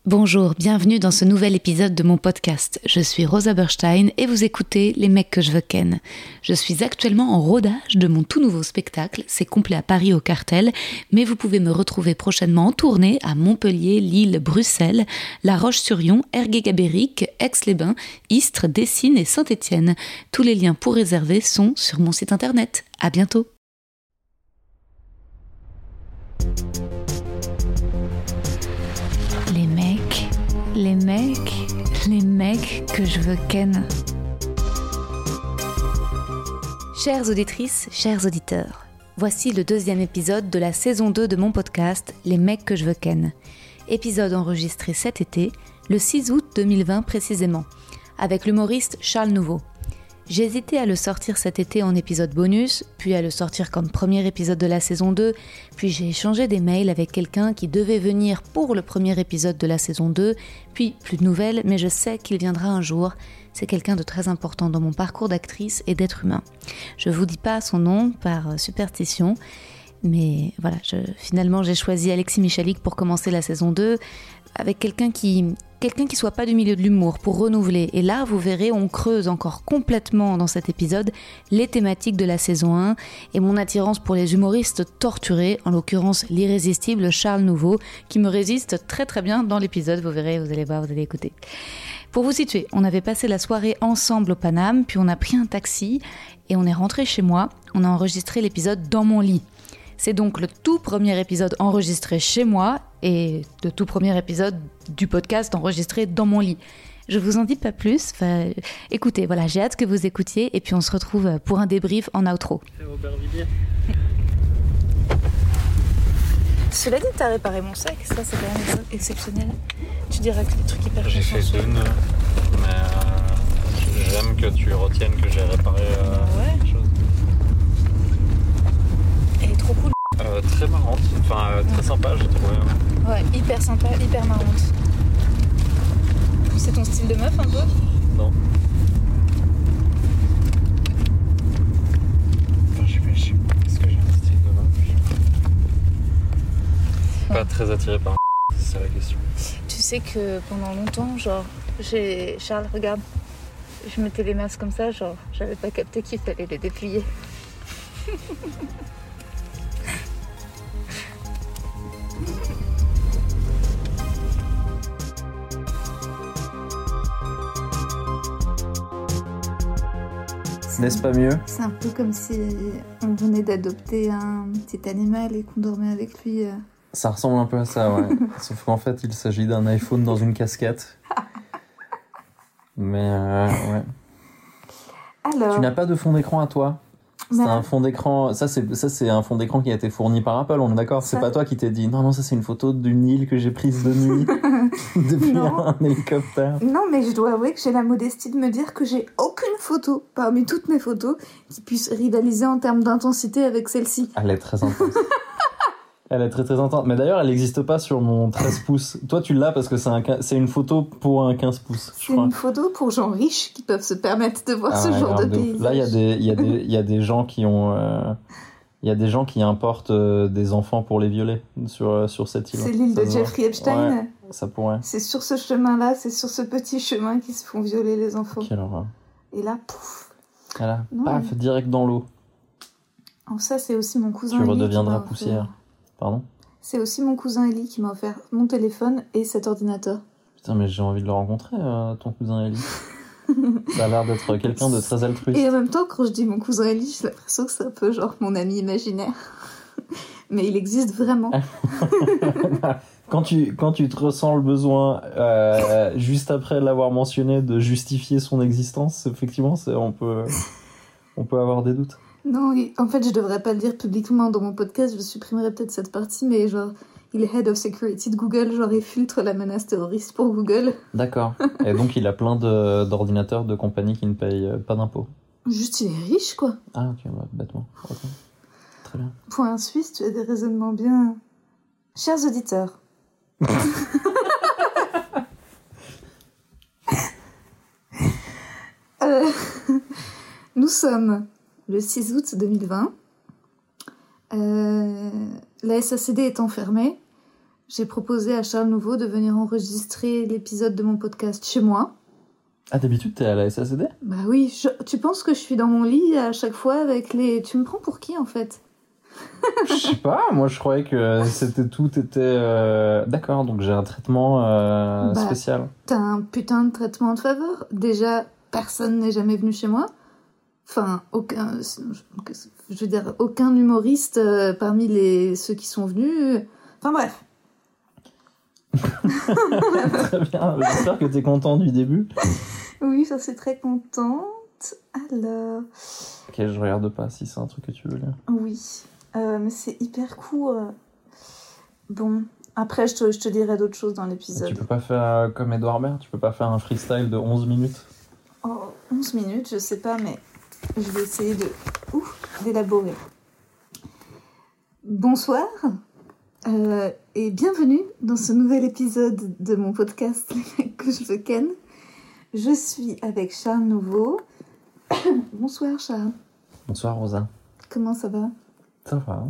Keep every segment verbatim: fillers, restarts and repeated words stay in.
Bonjour, bienvenue dans ce nouvel épisode de mon podcast. Je suis Rosa Berstein et vous écoutez Les mecs que je veux ken. Je suis actuellement en rodage de mon tout nouveau spectacle, c'est complet à Paris au Cartel, mais vous pouvez me retrouver prochainement en tournée à Montpellier, Lille, Bruxelles, La Roche-sur-Yon, Ergué-Gabéric, Aix-les-Bains, Istres, Dessines et Saint-Étienne. Tous les liens pour réserver sont sur mon site internet. À bientôt. Les mecs, les mecs, les mecs que je veux ken. Chères auditrices, chers auditeurs, voici le deuxième épisode de la saison deux de mon podcast Les mecs que je veux ken. Épisode enregistré cet été, le six août deux mille vingt précisément, avec l'humoriste Charles Nouveau. J'ai hésité à le sortir cet été en épisode bonus, puis à le sortir comme premier épisode de la saison deux, puis j'ai échangé des mails avec quelqu'un qui devait venir pour le premier épisode de la saison deux, puis plus de nouvelles, mais je sais qu'il viendra un jour. C'est quelqu'un de très important dans mon parcours d'actrice et d'être humain. Je vous dis pas son nom par superstition, mais voilà, je, finalement j'ai choisi Alexis Michalik pour commencer la saison deux, avec quelqu'un qui... Quelqu'un qui soit pas du milieu de l'humour pour renouveler. Et là, vous verrez, on creuse encore complètement dans cet épisode les thématiques de la saison un et mon attirance pour les humoristes torturés, en l'occurrence l'irrésistible Charles Nouveau, qui me résiste très très bien dans l'épisode. Vous verrez, vous allez voir, vous allez écouter. Pour vous situer, on avait passé la soirée ensemble au Paname, puis on a pris un taxi et on est rentré chez moi. On a enregistré l'épisode dans mon lit. C'est donc le tout premier épisode enregistré chez moi et le tout premier épisode du podcast enregistré dans mon lit. Je vous en dis pas plus. Enfin, écoutez, voilà, j'ai hâte que vous écoutiez et puis on se retrouve pour un débrief en outro. C'est Aubervilliers. Cela dit, t'as réparé mon sac, ça c'est quand même exceptionnel. Tu diras que des trucs hyper J'ai fait deux nœuds, mais euh, j'aime que tu retiennes que j'ai réparé euh, ouais. quelque chose. Elle est trop cool. Euh, très marrante, enfin euh, très sympa j'ai trouvé. Ouais, hyper sympa, hyper marrante. C'est ton style de meuf un peu ? Non. Enfin, je sais pas, je sais pas. Est-ce que j'ai un style de meuf ? Ouais. Pas très attiré par un c'est ça la question. Tu sais que pendant longtemps, genre, j'ai... Charles, regarde. Je mettais les masques comme ça, genre, j'avais pas capté qu'il fallait les déplier. N'est-ce pas mieux ? C'est un peu comme si on venait d'adopter un petit animal et qu'on dormait avec lui. Ça ressemble un peu à ça, ouais. Sauf qu'en fait, il s'agit d'un iPhone dans une casquette. Mais euh, ouais. Alors, tu n'as pas de fond d'écran à toi ? C'est bah, un fond d'écran. Ça c'est ça c'est un fond d'écran qui a été fourni par Apple. On est d'accord ? C'est ça... pas toi qui t'es dit non non ça c'est une photo d'une île que j'ai prise de nuit depuis non. un hélicoptère. Non, mais je dois avouer que j'ai la modestie de me dire que j'ai aucune photo parmi toutes mes photos qui puisse rivaliser en termes d'intensité avec celle-ci. Elle est très intense. Elle est très très intense. Mais d'ailleurs, elle n'existe pas sur mon treize pouces. Toi, tu l'as parce que c'est, un, c'est une photo pour un quinze pouces. C'est une photo pour gens riches qui peuvent se permettre de voir ah, ce ouais, genre de paysage. Là, il y a des, il y a des, il y a des gens qui ont, euh, il y a des gens qui importent euh, des enfants pour les violer sur sur cette île. C'est l'île de Jeffrey Epstein. Ouais, ça pourrait. C'est sur ce chemin-là, c'est sur ce petit chemin qu'ils se font violer les enfants. Quelle horreur. Et là, pouf. Voilà. Non, paf, mais... direct dans l'eau. Oh, ça, c'est aussi mon cousin. Tu Eli redeviendras poussière. Pardon ? C'est aussi mon cousin Eli qui m'a offert mon téléphone et cet ordinateur. Putain, mais j'ai envie de le rencontrer, euh, ton cousin Eli. Ça a l'air d'être quelqu'un de très altruiste. Et en même temps, quand je dis mon cousin Eli, j'ai l'impression que c'est un peu genre mon ami imaginaire. Mais il existe vraiment. quand, tu, quand tu te ressens le besoin, euh, juste après l'avoir mentionné, de justifier son existence, effectivement, c'est, on, peut, on peut avoir des doutes. Non, en fait, je devrais pas le dire publiquement dans mon podcast, je supprimerai peut-être cette partie, mais genre, il est Head of Security de Google, genre, il filtre la menace terroriste pour Google. D'accord. Et donc, il a plein de, d'ordinateurs de compagnies qui ne payent pas d'impôts. Juste, il est riche, quoi. Ah, ok, bah, bêtement. Okay. Très bien. Point suisse, tu as des raisonnements bien... Chers auditeurs. euh, nous sommes... le six août deux mille vingt, euh, la S A C D étant fermée, j'ai proposé à Charles Nouveau de venir enregistrer l'épisode de mon podcast chez moi. Ah, d'habitude, t'es à la S A C D ? Bah oui, je... tu penses que je suis dans mon lit à chaque fois avec les... Tu me prends pour qui, en fait ? Je sais pas, moi je croyais que c'était tout était... Euh... D'accord, donc j'ai un traitement euh, bah, spécial. T'as un putain de traitement de faveur. Déjà, personne n'est jamais venu chez moi. Enfin, aucun... Je veux dire, aucun humoriste euh, parmi les... ceux qui sont venus... Enfin bref. Très bien, j'espère que t'es content du début. Oui, ça c'est très contente. Alors... Ok, je regarde pas si c'est un truc que tu veux lire. Oui, euh, mais c'est hyper court. Bon, après je te, je te dirai d'autres choses dans l'épisode. Tu peux pas faire comme Edouard Baird, tu peux pas faire un freestyle de onze minutes. Oh, onze minutes, je sais pas, mais je vais essayer de... Ouf, d'élaborer. Bonsoir. Euh, et bienvenue dans ce nouvel épisode de mon podcast Les mecs que je veux ken. Je suis avec Charles Nouveau. Bonsoir Charles. Bonsoir Rosa. Comment ça va ? Ça va.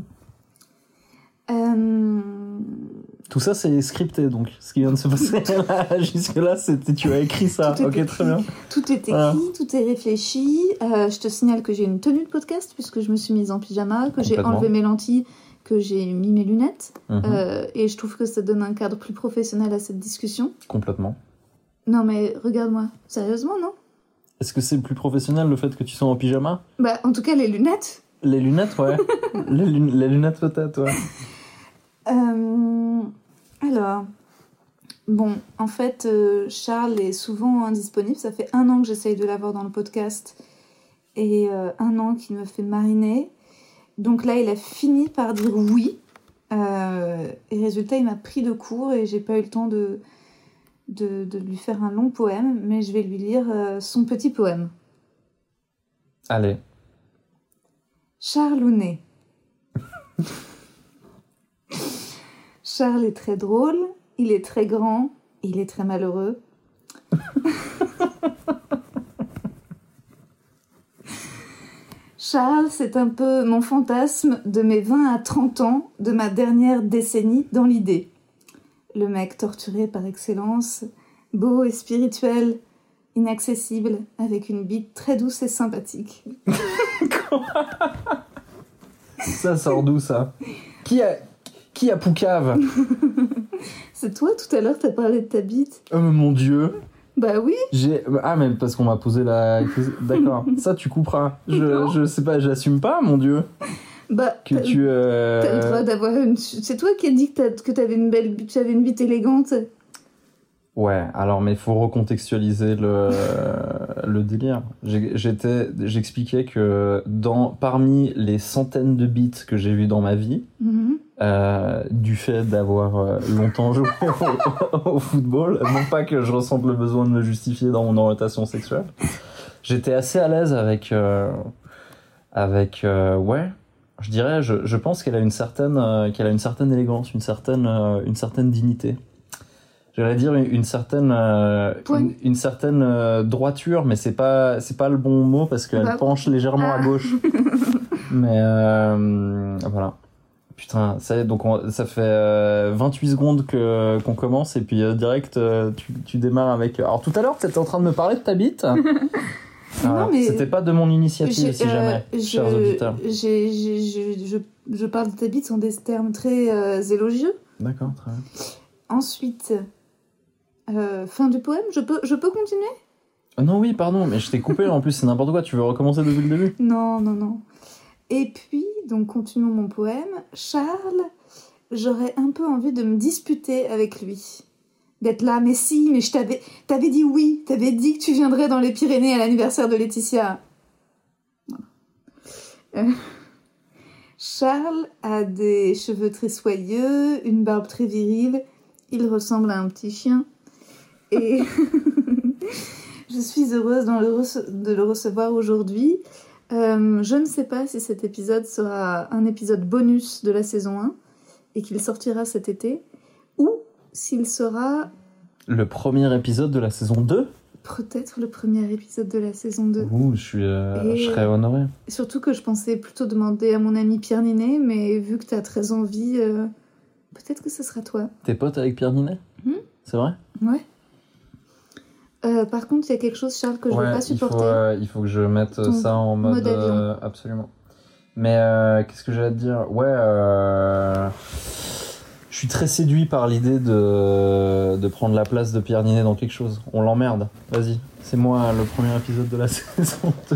Euh... Tout ça c'est scripté donc, ce qui vient de se passer là, jusque là c'était tu as écrit ça. Tout ok écrit. Très bien. Tout est écrit, voilà. Tout est réfléchi. Euh, je te signale que j'ai une tenue de podcast puisque je me suis mise en pyjama, que j'ai enlevé mes lentilles, que j'ai mis mes lunettes, mmh. euh, et je trouve que ça donne un cadre plus professionnel à cette discussion. Complètement. Non mais regarde-moi, sérieusement non ? Est-ce que c'est plus professionnel le fait que tu sois en pyjama ? Bah en tout cas les lunettes. Les lunettes, ouais. les, lun- les lunettes peut-être, ouais. Euh, alors, bon, en fait, euh, Charles est souvent indisponible. Ça fait un an que j'essaye de l'avoir dans le podcast et euh, un an qu'il me fait mariner. Donc là, il a fini par dire oui. Euh, et résultat, il m'a pris de court et j'ai pas eu le temps de, de, de lui faire un long poème, mais je vais lui lire euh, son petit poème. Allez. Charles Ounet. Charles est très drôle, il est très grand, il est très malheureux. Charles, c'est un peu mon fantasme de mes vingt à trente ans, de ma dernière décennie dans l'idée. Le mec torturé par excellence, beau et spirituel, inaccessible, avec une bite très douce et sympathique. Ça sort d'où, ça ? Qui a, qui a Poucave ? C'est toi, tout à l'heure, t'as parlé de ta bite. Oh mon Dieu. Bah oui. J'ai... Ah, mais parce qu'on m'a posé la... D'accord, ça tu couperas. Je, je sais pas, j'assume pas, mon Dieu. Bah, que t'as, tu, euh... t'as le droit d'avoir une... C'est toi qui as dit que, t'as, que t'avais une belle tu avais une bite élégante. Ouais, alors mais il faut recontextualiser le, le délire. J'ai, j'étais, j'expliquais que dans, parmi les centaines de beats que j'ai vus dans ma vie, mm-hmm. euh, du fait d'avoir longtemps joué au, au football, non pas que je ressente le besoin de me justifier dans mon orientation sexuelle, j'étais assez à l'aise avec, euh, avec euh, ouais, je dirais, je, je pense qu'elle a une certaine, euh, qu'elle a une certaine élégance, une certaine, euh, une certaine dignité. J'allais dire une, une certaine, euh, une, une certaine euh, droiture, mais c'est pas, c'est pas le bon mot parce qu'elle bah, penche légèrement ah. à gauche. Mais euh, voilà. Putain, ça y est, donc on, ça fait euh, vingt-huit secondes que qu'on commence et puis euh, direct euh, tu, tu démarres avec. Alors tout à l'heure, tu étais en train de me parler de ta bite. Non, mais c'était pas de mon initiative, j'ai, si jamais, euh, chers je, auditeurs. J'ai, j'ai, je, je, je parle de ta bite en des termes très euh, élogieux. D'accord, très bien. Ensuite. Euh, fin du poème, je peux, je peux continuer ? euh, Non, oui, pardon, mais je t'ai coupé, en plus c'est n'importe quoi, tu veux recommencer depuis le début ? Non, non, non. Et puis, donc continuons mon poème. Charles, j'aurais un peu envie de me disputer avec lui. D'être là, mais si, mais je t'avais, t'avais dit oui, t'avais dit que tu viendrais dans les Pyrénées à l'anniversaire de Laetitia. Euh, Charles a des cheveux très soyeux, une barbe très virile, il ressemble à un petit chien. Et je suis heureuse de le, rece- de le recevoir aujourd'hui. Euh, je ne sais pas si cet épisode sera un épisode bonus de la saison un et qu'il sortira cet été, ou s'il sera... Le premier épisode de la saison deux ? Peut-être le premier épisode de la saison deux. Ouh, je, suis, euh, je serais honoré. Surtout que je pensais plutôt demander à mon ami Pierre Ninet, mais vu que tu as très envie... Euh... peut-être que ce sera toi. T'es pote avec Pierre Ninet? Hmm C'est vrai? Ouais. Euh, par contre, il y a quelque chose, Charles, que je ne ouais, veux pas supporter. Il faut, euh, il faut que je mette Ton ça en mode... mode avion. Euh, absolument. Mais euh, qu'est-ce que j'allais te dire? Ouais, euh, je suis très séduit par l'idée de, de prendre la place de Pierre Ninet dans quelque chose. On l'emmerde. Vas-y, c'est moi le premier épisode de la saison deux.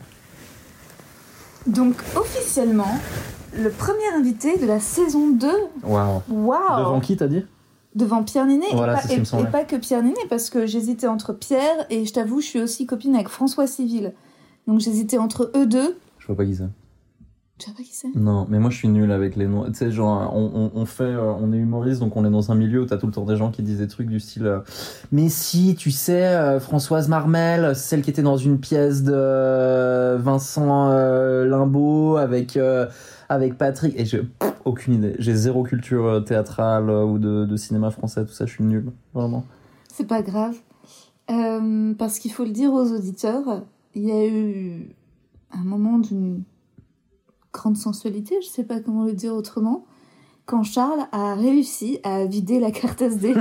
Donc, officiellement, le premier invité de la saison deux. Waouh. Waouh. Devant qui, t'as dit? Devant Pierre Ninet. Voilà, et, c'est pas, ce qui me et, semblait. et pas que Pierre Ninet, parce que j'hésitais entre Pierre et je t'avoue, je suis aussi copine avec François Civil. Donc, j'hésitais entre eux deux. Je vois pas qui c'est. Tu vois pas qui c'est? Non, mais moi je suis nul avec les noms. Tu sais, genre, on, on, on fait, euh, on est humoriste, donc on est dans un milieu où t'as tout le temps des gens qui disent des trucs du style euh, mais si, tu sais, euh, Françoise Marmel, celle qui était dans une pièce de euh, Vincent euh, Limbaud avec, euh, avec Patrick. Et j'ai pff, aucune idée. J'ai zéro culture euh, théâtrale euh, ou de, de cinéma français, tout ça, je suis nul. Vraiment. C'est pas grave. Euh, parce qu'il faut le dire aux auditeurs, il y a eu un moment d'une grande sensualité, je sais pas comment le dire autrement, quand Charles a réussi à vider la carte S D.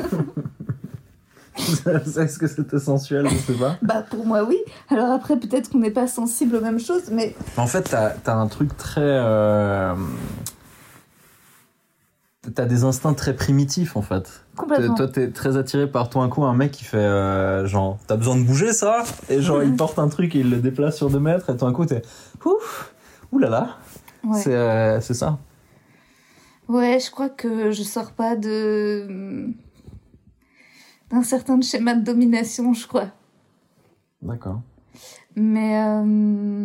Est-ce que c'était sensuel? Je sais pas. Bah pour moi oui. Alors après peut-être qu'on n'est pas sensible aux mêmes choses, mais... En fait, t'as, t'as un truc très... Euh... T'as des instincts très primitifs, en fait. Complètement. T'es, toi, t'es très attiré par tout un coup un mec qui fait euh, genre, t'as besoin de bouger ça? Et genre, il porte un truc et il le déplace sur deux mètres et tout un coup, t'es ouf, oulala. Ouais. C'est, euh, c'est ça. Ouais, je crois que je sors pas de... d'un certain schéma de domination, je crois. D'accord. Mais... Euh...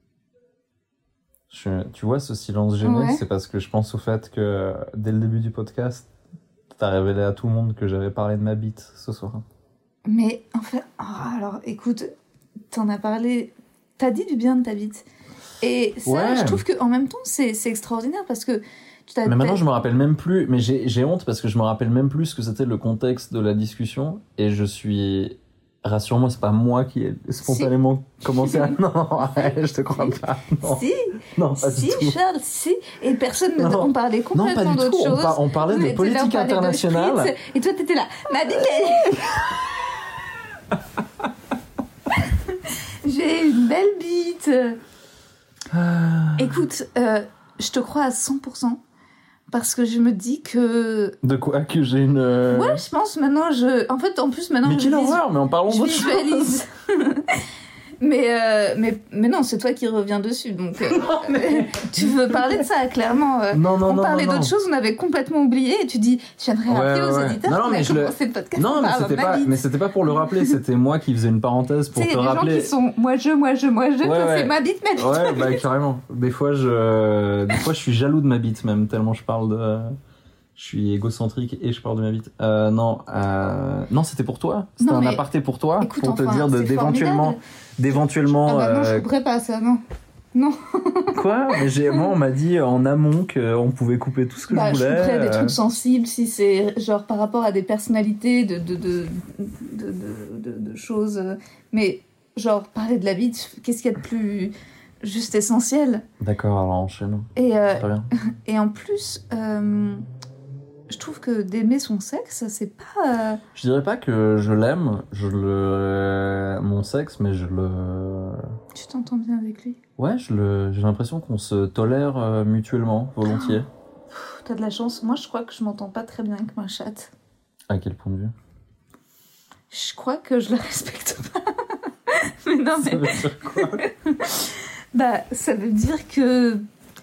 Je, tu vois, ce silence gêné, Ouais. c'est parce que je pense au fait que dès le début du podcast, t'as révélé à tout le monde que j'avais parlé de ma bite ce soir. Mais en fait... Oh, alors écoute, t'en as parlé... T'as dit du bien de ta bite. Et ça, Ouais. je trouve qu'en même temps, c'est, c'est extraordinaire parce que... Tu t'as, Mais maintenant, t'as- je me rappelle même plus. Mais j'ai, j'ai honte parce que je me rappelle même plus ce que c'était le contexte de la discussion. Et je suis. Rassure-moi, c'est pas moi qui ai spontanément commencé à. Non, ouais, je te crois pas. Non, Si, non pas si, du tout. Charles, si. Et personne ne... Non. On parlait Non, complètement pas du d'autre tout. On, chose. par- on parlait On de était là, on politique parlait de internationale. Spritz, et toi, t'étais là. Ma bite, elle- J'ai une belle bite. Ah. Écoute, euh, je te crois à cent pour cent. Parce que je me dis que... De quoi que j'ai une. euh, Ouais, je pense maintenant, je... En fait, en plus, maintenant, mais je, quelle visu- horreur, mais en parlons je d'autre chose. visualise. mais, euh, mais, mais non, c'est toi qui reviens dessus, donc... euh, mais- tu veux parler de ça, clairement. euh. Non, non, on non. parlait non, non. d'autres choses, on avait complètement oublié, et tu dis, je viendrais Ouais, rappeler ouais, aux ouais. auditeurs Non, non, qu'on mais a je le- commencé le podcast. Non, on mais parle c'était de ma pas, bite. mais c'était pas pour le rappeler, c'était moi qui faisais une parenthèse pour Tu sais, te il y a des rappeler. gens qui sont moi je, moi je, moi je, Ouais, toi ouais. c'est ma bite, ma bite. Ouais, bah carrément. Des fois, je, des fois, je suis jaloux de ma bite même tellement je parle de, je suis égocentrique et je parle de ma bite. Euh, non, euh... non, c'était pour toi. C'était Non, un mais aparté pour toi, Écoute, pour te enfin, dire de, c'est d'éventuellement, formidable. d'éventuellement. Ah bah non, je euh, couperai pas ça, non. Non. Quoi? Mais j'ai, moi, on m'a dit en amont qu'on pouvait couper tout ce que Bah, je je voulais. couperais des euh, trucs sensibles si c'est genre par rapport à des personnalités de, de, de, de, de, de, de choses. euh, Mais genre parler de la bite, qu'est-ce qu'il y a de plus juste essentiel? D'accord, alors enchaînons. Et, euh, Très bien. et en plus, euh, je trouve que d'aimer son sexe, c'est pas. euh, Je dirais pas que je l'aime, je le, mon sexe, mais je le, Tu t'entends bien avec lui? ouais, je le, j'ai l'impression qu'on se tolère euh, mutuellement, volontiers. Pff, T'as de la chance. Moi, je crois que je m'entends pas très bien avec ma chatte. À quel point de vue? Je crois que je le respecte pas. mais non, Ça mais. veut dire quoi? Bah, ça veut dire que.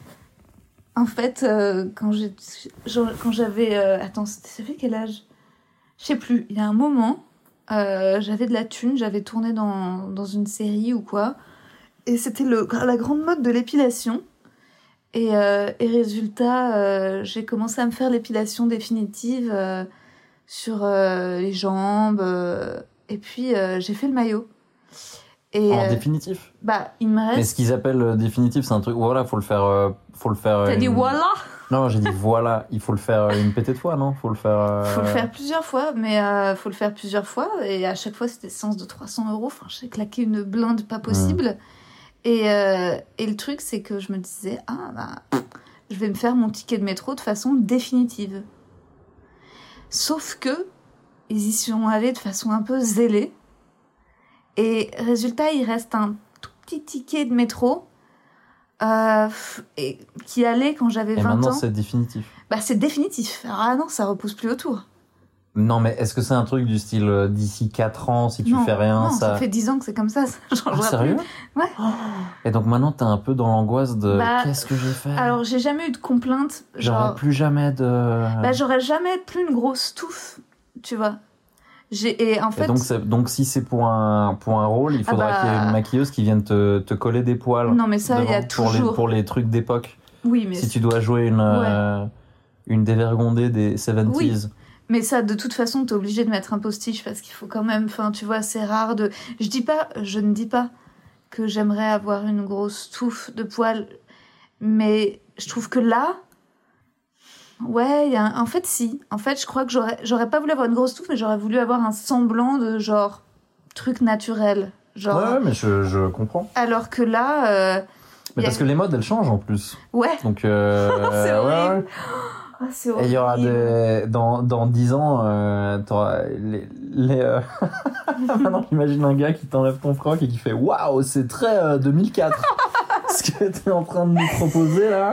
En fait, euh, quand, j'ai, genre, quand j'avais. euh, Attends, c'était ça fait quel âge? Je sais plus. Il y a un moment, euh, j'avais de la thune, j'avais tourné dans, dans une série ou quoi. Et c'était le, la grande mode de l'épilation. Et, euh, et résultat, euh, j'ai commencé à me faire l'épilation définitive euh, sur euh, les jambes. euh, et puis, euh, j'ai fait le maillot. Et, En euh, définitif. bah, il me reste. Mais ce qu'ils appellent euh, définitif, c'est un truc. Voilà, faut le faire. euh, faut le faire. euh, T'as dit une- voilà? Non, j'ai dit voilà. Il faut le faire euh, une pétée de fois, non? Faut le faire. euh, Faut le faire plusieurs fois, mais euh, faut le faire plusieurs fois. Et à chaque fois, c'était séance de trois cents euros. Enfin, j'ai claqué une blinde pas possible. Et, euh, et le truc, c'est que je me disais, ah, bah, je vais me faire mon ticket de métro de façon définitive. Sauf que, ils y sont allés de façon un peu zélée. Et résultat, il reste un tout petit ticket de métro euh, et, qui allait quand j'avais vingt ans. Et maintenant, c'est définitif. Bah, c'est définitif. Alors, ah non, ça repousse plus autour. Non, mais est-ce que c'est un truc du style euh, d'ici quatre ans, si tu non, fais rien, non, ça... ça fait dix ans que c'est comme ça, ça changera ah, sérieux plus. Ouais. Et donc maintenant, t'es un peu dans l'angoisse de bah, qu'est-ce que j'ai fait. Alors, j'ai jamais eu de complainte. J'aurais genre... plus jamais de... Bah, j'aurais jamais plus une grosse touffe, tu vois. J'ai... Et en fait... Et donc, c'est... donc, si c'est pour un, pour un rôle, il faudra ah bah... qu'il y ait une maquilleuse qui vienne te, te coller des poils. Non, mais ça, il y a pour toujours... Les, pour les trucs d'époque. Oui, mais... Si tu dois jouer une, ouais. euh, une dévergondée des soixante-dix. Oui. Mais ça, de toute façon, t'es obligé de mettre un postiche parce qu'il faut quand même... Enfin, tu vois, c'est rare de... Je dis pas... Je ne dis pas que j'aimerais avoir une grosse touffe de poils. Mais je trouve que là... Ouais, y a un... en fait, si. En fait, je crois que j'aurais... J'aurais pas voulu avoir une grosse touffe, mais j'aurais voulu avoir un semblant de, genre, truc naturel. Genre... Ouais, mais je, je comprends. Alors que là... Euh, mais parce a... que les modes, elles changent, en plus. Ouais. Donc, euh... c'est horrible. Ouais, ouais. Oh, c'est horrible. Et il y aura des... Dans, dans dix ans, euh, t'auras les... les euh... Maintenant, j'imagine un gars qui t'enlève ton froc et qui fait « Waouh, c'est très euh, deux mille quatre !» Ce que t'es en train de nous proposer, là.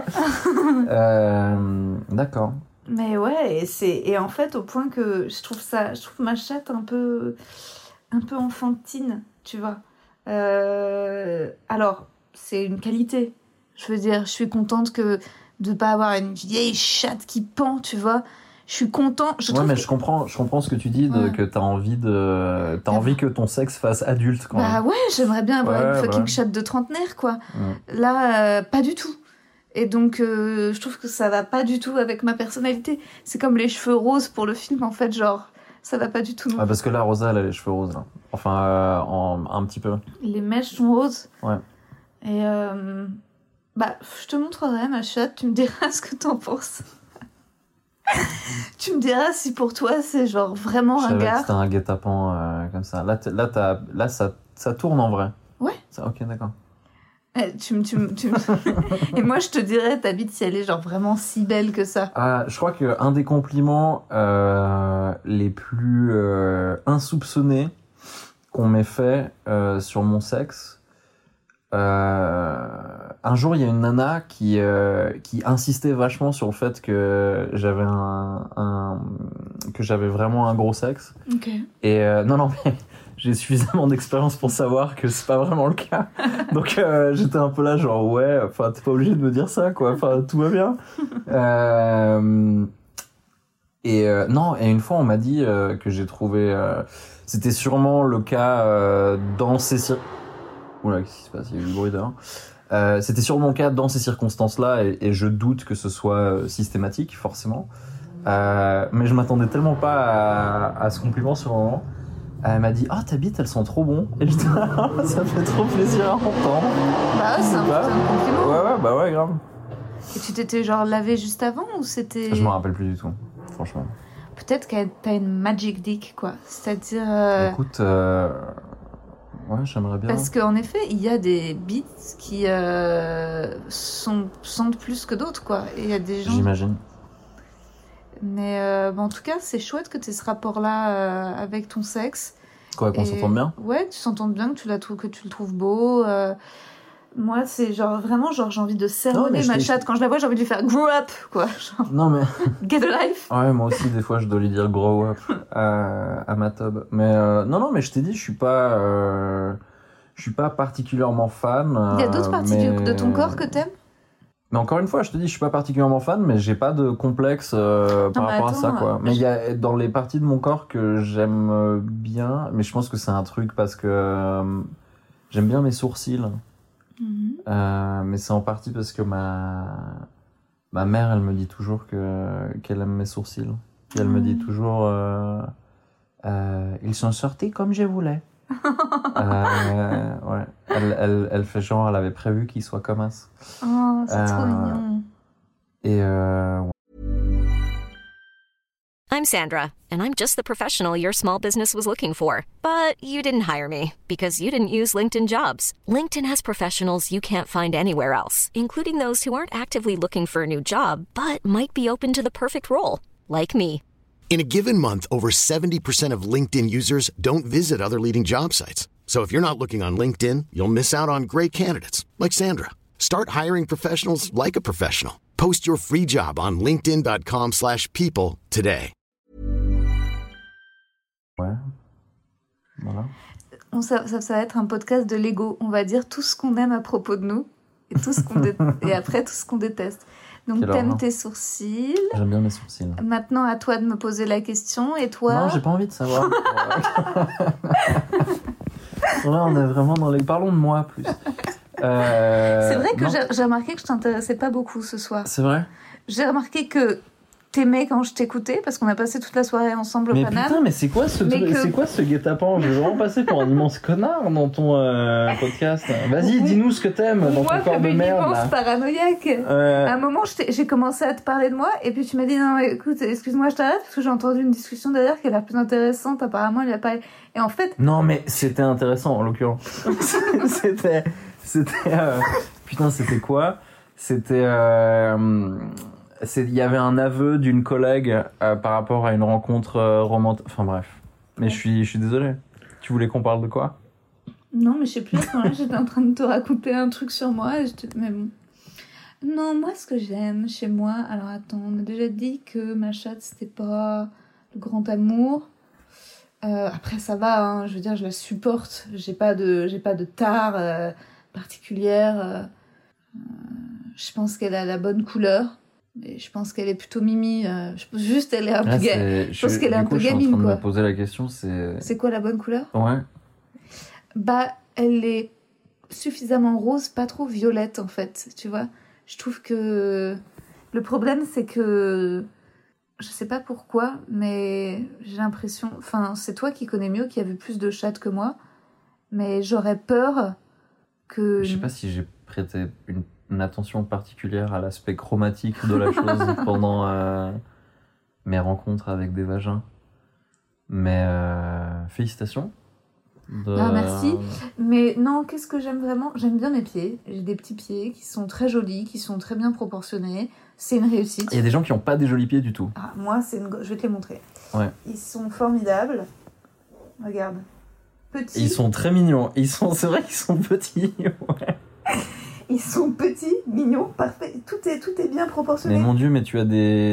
euh... D'accord. Mais ouais, et, c'est... et en fait, au point que je trouve ça... Je trouve ma chatte un peu... un peu enfantine, tu vois. Euh... Alors, c'est une qualité. Je veux dire, je suis contente que... de pas avoir une vieille chatte qui pend, tu vois. Je suis content. Je ouais, mais que... je comprends, je comprends ce que tu dis, de, ouais. que t'as envie de, t'as envie que ton sexe fasse adulte quand même. Bah ouais, j'aimerais bien avoir ouais, une fucking ouais. chatte de trentenaire, quoi. Ouais. Là, euh, pas du tout. Et donc, euh, je trouve que ça va pas du tout avec ma personnalité. C'est comme les cheveux roses pour le film, en fait, genre, ça va pas du tout. Non. Ah, parce que là, Rosa, elle a les cheveux roses, là. Enfin, euh, en, un petit peu. Les mèches sont roses. Ouais. Et euh... bah, je te montrerai ma chatte, tu me diras ce que t'en penses. Tu me diras si pour toi c'est genre vraiment je un gars. C'était un guet-apens euh, comme ça. Là, là, t'as, là ça, ça tourne en vrai. Ouais. Ça, ok, d'accord. Eh, tu me, tu me, tu me... Et moi, je te dirais, ta bite, si elle est genre vraiment si belle que ça. Ah, je crois que un des compliments euh, les plus euh, insoupçonnés qu'on m'ait fait euh, sur mon sexe. Euh, un jour, il y a une nana qui euh, qui insistait vachement sur le fait que j'avais un, un que j'avais vraiment un gros sexe. Ok. Et euh, non, non, mais j'ai suffisamment d'expérience pour savoir que c'est pas vraiment le cas. Donc euh, j'étais un peu là, genre ouais, enfin t'es pas obligé de me dire ça, quoi. Enfin tout va bien. euh, et euh, non, et une fois on m'a dit euh, que j'ai trouvé, euh, c'était sûrement le cas euh, dans ces circonstances. Oula, qu'est-ce qui se passe ? Il y a eu du bruit dehors. Euh, c'était sûrement le cas dans ces circonstances-là, et, et je doute que ce soit systématique, forcément. Euh, mais je m'attendais tellement pas à, à ce compliment sur le moment. Elle m'a dit « Ah, oh, ta bite, elles sont trop bon !» Et je dis ah, « Ça fait trop plaisir à entendre. » Bah ouais, c'est un, bah, un compliment. Ouais, ouais, bah ouais, grave. Et tu t'étais genre lavé juste avant ou c'était... Je m'en rappelle plus du tout, franchement. Peut-être que t'as une magic dick, quoi. C'est-à-dire... Euh... Écoute... Euh... Ouais, j'aimerais bien. Parce qu'en effet, il y a des bites qui euh, sont, sentent plus que d'autres, quoi. Et il y a des gens... J'imagine. Mais euh, bon, en tout cas, c'est chouette que tu aies ce rapport-là euh, avec ton sexe. Quoi, qu'on Et... s'entende bien ? Ouais, tu s'entends bien, que tu, la trouves, que tu le trouves beau. Euh... Moi, c'est genre vraiment, genre, j'ai envie de sermonner ma chatte. Quand je la vois, j'ai envie de lui faire grow up, quoi. Genre, non, mais. Get a life. Ouais, moi aussi, des fois, je dois lui dire grow up à, à ma tobe. Mais euh, non, non, mais je t'ai dit, je suis pas, euh, je suis pas particulièrement fan. Il y a d'autres parties mais... du, de ton corps que t'aimes ? Mais encore une fois, je te dis, je suis pas particulièrement fan, mais j'ai pas de complexe euh, par non, rapport attends, à ça, quoi. Mais il je... y a dans les parties de mon corps que j'aime bien, mais je pense que c'est un truc parce que euh, j'aime bien mes sourcils. Mm-hmm. Euh, mais c'est en partie parce que ma ma mère, elle me dit toujours que qu'elle aime mes sourcils. Et elle mm. me dit toujours, euh, euh, ils sont sortis comme je voulais. euh, ouais. Elle, elle, elle fait genre, elle avait prévu qu'ils soient comme as. Oh, c'est euh, trop mignon. Et euh, ouais. I'm Sandra, and I'm just the professional your small business was looking for. But you didn't hire me because you didn't use LinkedIn Jobs. LinkedIn has professionals you can't find anywhere else, including those who aren't actively looking for a new job, but might be open to the perfect role, like me. In a given month, over seventy percent of LinkedIn users don't visit other leading job sites. So if you're not looking on LinkedIn, you'll miss out on great candidates, like Sandra. Start hiring professionals like a professional. Post your free job on linkedin.com slash people today. Ouais. Voilà. On, ça, ça, ça va être un podcast de Lego. On va dire tout ce qu'on aime à propos de nous et, tout ce qu'on dé- et après tout ce qu'on déteste. Donc, Quelle t'aimes horreur. tes sourcils. J'aime bien mes sourcils. Maintenant, à toi de me poser la question. Et toi? Non, j'ai pas envie de savoir. Là, on est vraiment dans les... Parlons de moi, plus. Euh... C'est vrai que non. j'ai, j'ai remarqué que je t'intéressais pas beaucoup ce soir. C'est vrai? J'ai remarqué que t'aimais quand je t'écoutais parce qu'on a passé toute la soirée ensemble au Mais Paname. putain, mais c'est quoi ce Mais truc, que- c'est quoi ce guet-apens? Je vais vraiment passer pour un immense connard dans ton euh, podcast. Vas-y, Oui. dis-nous ce que t'aimes dans Moi, ton corps comme de une merde. immense Là. paranoïaque. Euh, À un moment, je t'ai- j'ai commencé à te parler de moi, et puis tu m'as dit, non, mais écoute, excuse-moi, je t'arrête, parce que j'ai entendu une discussion derrière qui a l'air plus intéressante, apparemment, il a pas... Et en fait, Non, mais c'était intéressant en l'occurrence. c'était, c'était, euh, putain, c'était quoi? C'était, euh, c'est, il y avait un aveu d'une collègue euh, par rapport à une rencontre euh, romantique. Enfin bref. Mais je suis, je suis désolé. Tu voulais qu'on parle de quoi? non, mais je sais plus, à ce moment-là, j'étais en train de te raconter un truc sur moi, et je te... mais bon. Non, moi, ce que j'aime chez moi, alors attends, on m'a déjà dit que ma chatte, c'était pas le grand amour. Euh, après, ça va, hein, je veux dire, je la supporte, j'ai pas de, j'ai pas de tare euh, particulière. Euh, euh, je pense qu'elle a la bonne couleur, et je pense qu'elle est plutôt mimi. Euh, je pense juste elle est un peu Là, ga- c'est- je pense suis- qu'elle est du un coup, peu je suis en gamine, train de quoi. me poser la question, c'est. C'est quoi la bonne couleur? Ouais. Bah, elle est suffisamment rose, pas trop violette, en fait, tu vois. Je trouve que le problème, c'est que je sais pas pourquoi, mais j'ai l'impression, enfin, c'est toi qui connais mieux, qui as vu plus de chattes que moi, mais j'aurais peur que... Je sais pas si j'ai prêté une, une attention particulière à l'aspect chromatique de la chose pendant euh, mes rencontres avec des vagins. Mais euh, félicitations. De... Ah, merci. Mais non, qu'est-ce que j'aime vraiment? J'aime bien mes pieds. J'ai des petits pieds qui sont très jolis, qui sont très bien proportionnés. C'est une réussite. Il y a des gens qui n'ont pas des jolis pieds du tout. Ah, moi, c'est une... je vais te les montrer. Ouais. Ils sont formidables. Regarde. Petits. Ils sont très mignons. Ils sont, c'est vrai qu'ils sont petits. Ouais. Ils sont petits, mignons, parfaits. Tout est, tout est bien proportionné. Mais mon Dieu, mais tu as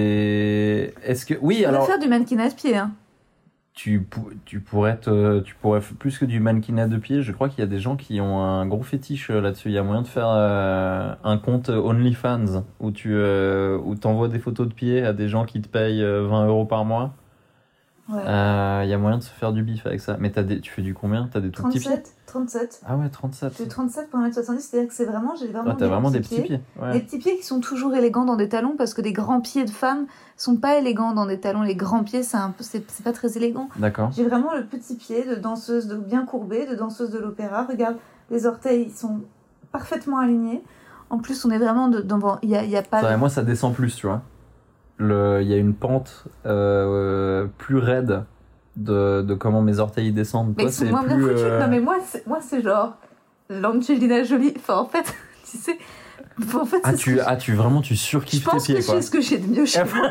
des. Est-ce que oui Je pourrais alors faire du mannequinat de pied. Hein. tu pou- tu pourrais te tu pourrais f- plus que du mannequinat de pied. Je crois qu'il y a des gens qui ont un gros fétiche euh, là-dessus. Il y a moyen de faire euh, un compte OnlyFans où tu euh, où t'envoies des photos de pieds à des gens qui te payent euh, vingt euros par mois. Ouais. Euh, Il y a moyen de se faire du bif avec ça. Mais t'as des, tu fais du combien? T'as des tout petits pieds? trente-sept. trente-sept. Ah ouais, trente-sept. Je fais trente-sept pour un mètre soixante-dix, c'est-à-dire que c'est vraiment, j'ai vraiment, Ouais, t'as vraiment des petits pieds. Ouais. Des petits pieds qui sont toujours élégants dans des talons, parce que des grands pieds de femmes sont pas élégants dans des talons. Les grands pieds, c'est un peu, c'est, c'est pas très élégant. D'accord. J'ai vraiment le petit pied de danseuse de, bien courbée, de danseuse de l'opéra. Regarde, les orteils, ils sont parfaitement alignés. En plus, on est vraiment de, dans, il y a, il y a pas. C'est vrai, de- moi ça descend plus, tu vois. Le, il y a une pente euh, plus raide de, de comment mes orteils descendent. Mais Toi, ils sont c'est moins bien plus. foutus. euh, Non, mais moi, c'est, moi, c'est genre l'Angelina Jolie. Enfin, en fait, tu sais. En fait, Ah c'est tu, ce que- ah, tu vraiment, tu je surkiffes tes pense pieds, que quoi. c'est ce que j'ai de mieux chez moi.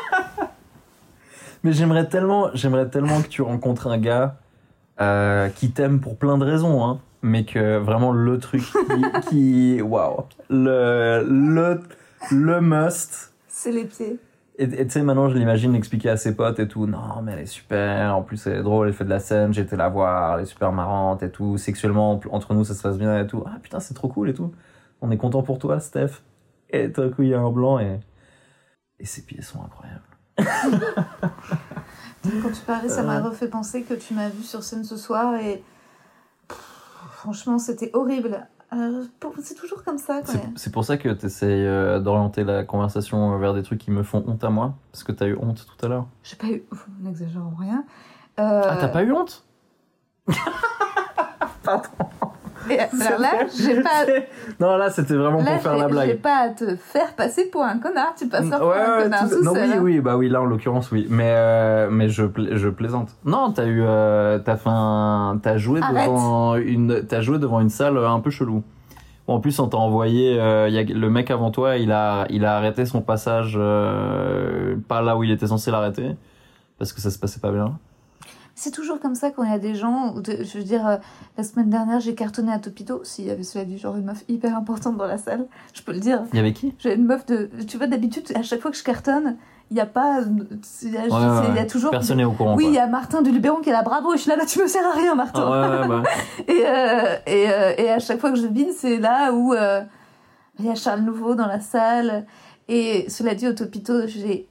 Mais j'aimerais tellement, j'aimerais tellement que tu rencontres un gars euh, qui t'aime pour plein de raisons, hein, mais que vraiment le truc qui, qui waouh, le, le, le must. C'est les pieds. Et et tu sais, maintenant, je l'imagine l'expliquer à ses potes et tout. Non, mais elle est super. En plus, elle est drôle, elle fait de la scène. J'ai été la voir. Elle est super marrante et tout. Sexuellement, entre nous, ça se passe bien et tout. Ah putain, c'est trop cool et tout. On est content pour toi, Steph. Et tout d'un coup, il y a un blanc et. Et ses pieds sont incroyables. Quand tu parlais, ça m'a refait penser que tu m'as vu sur scène ce soir et pff, franchement, c'était horrible. Euh, pour- c'est toujours comme ça, quoi. C'est, c'est pour ça que tu essayes euh, d'orienter la conversation vers des trucs qui me font honte à moi. Parce que t'as eu honte tout à l'heure. J'ai pas eu. N'exagérons rien. Euh, Ah, t'as pas eu honte? Pardon. Et alors là, j'ai pas. Non, là, c'était vraiment là, pour faire j'ai, la blague. J'ai pas à te faire passer pour un connard. Tu passes ouais, pour un ouais, connard tout... tout non, seul. oui, hein. oui, bah oui, là, en l'occurrence, oui. Mais, euh, mais je, pla... je plaisante. Non, t'as eu, euh, t'as fait un, t'as joué Arrête. devant une, t'as joué devant une salle un peu chelou. Bon, en plus, on t'a envoyé, euh, y a... le mec avant toi, il a, il a arrêté son passage, euh, pas là où il était censé l'arrêter, parce que ça se passait pas bien. C'est toujours comme ça quand il y a des gens. Où de, je veux dire, euh, la semaine dernière, j'ai cartonné à Topito. S'il y avait cela dit, genre une meuf hyper importante dans la salle, je peux le dire. Il y avait qui? J'avais une meuf de. Tu vois, d'habitude, à chaque fois que je cartonne, il n'y a pas. Il y a, Ouais, ouais, il y a toujours. Personne n'est au courant. Oui, il quoi. y a Martin du Luberon qui est là, bravo, et je suis là, bah, tu me sers à rien, Martin. Ah, ouais, ouais, bah. et, euh, et, euh, et à chaque fois que je devine, c'est là où euh, il y a Charles Nouveau dans la salle. Et cela dit, au Topito, j'ai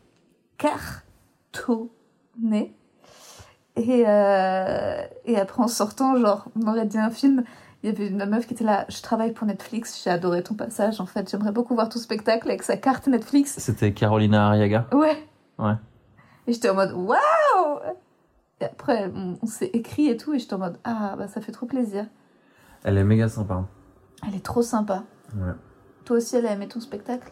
cartonné. Et, euh, et après, en sortant, genre, on aurait dit un film, il y avait une meuf qui était là, je travaille pour Netflix, j'ai adoré ton passage, en fait, j'aimerais beaucoup voir ton spectacle avec sa carte Netflix. C'était Carolina Arriaga. Ouais. Ouais. Et j'étais en mode, waouh! Et après, on, on s'est écrit et tout, et j'étais en mode, ah, bah ça fait trop plaisir. Elle est méga sympa. Elle est trop sympa. Ouais. Toi aussi, elle a aimé ton spectacle?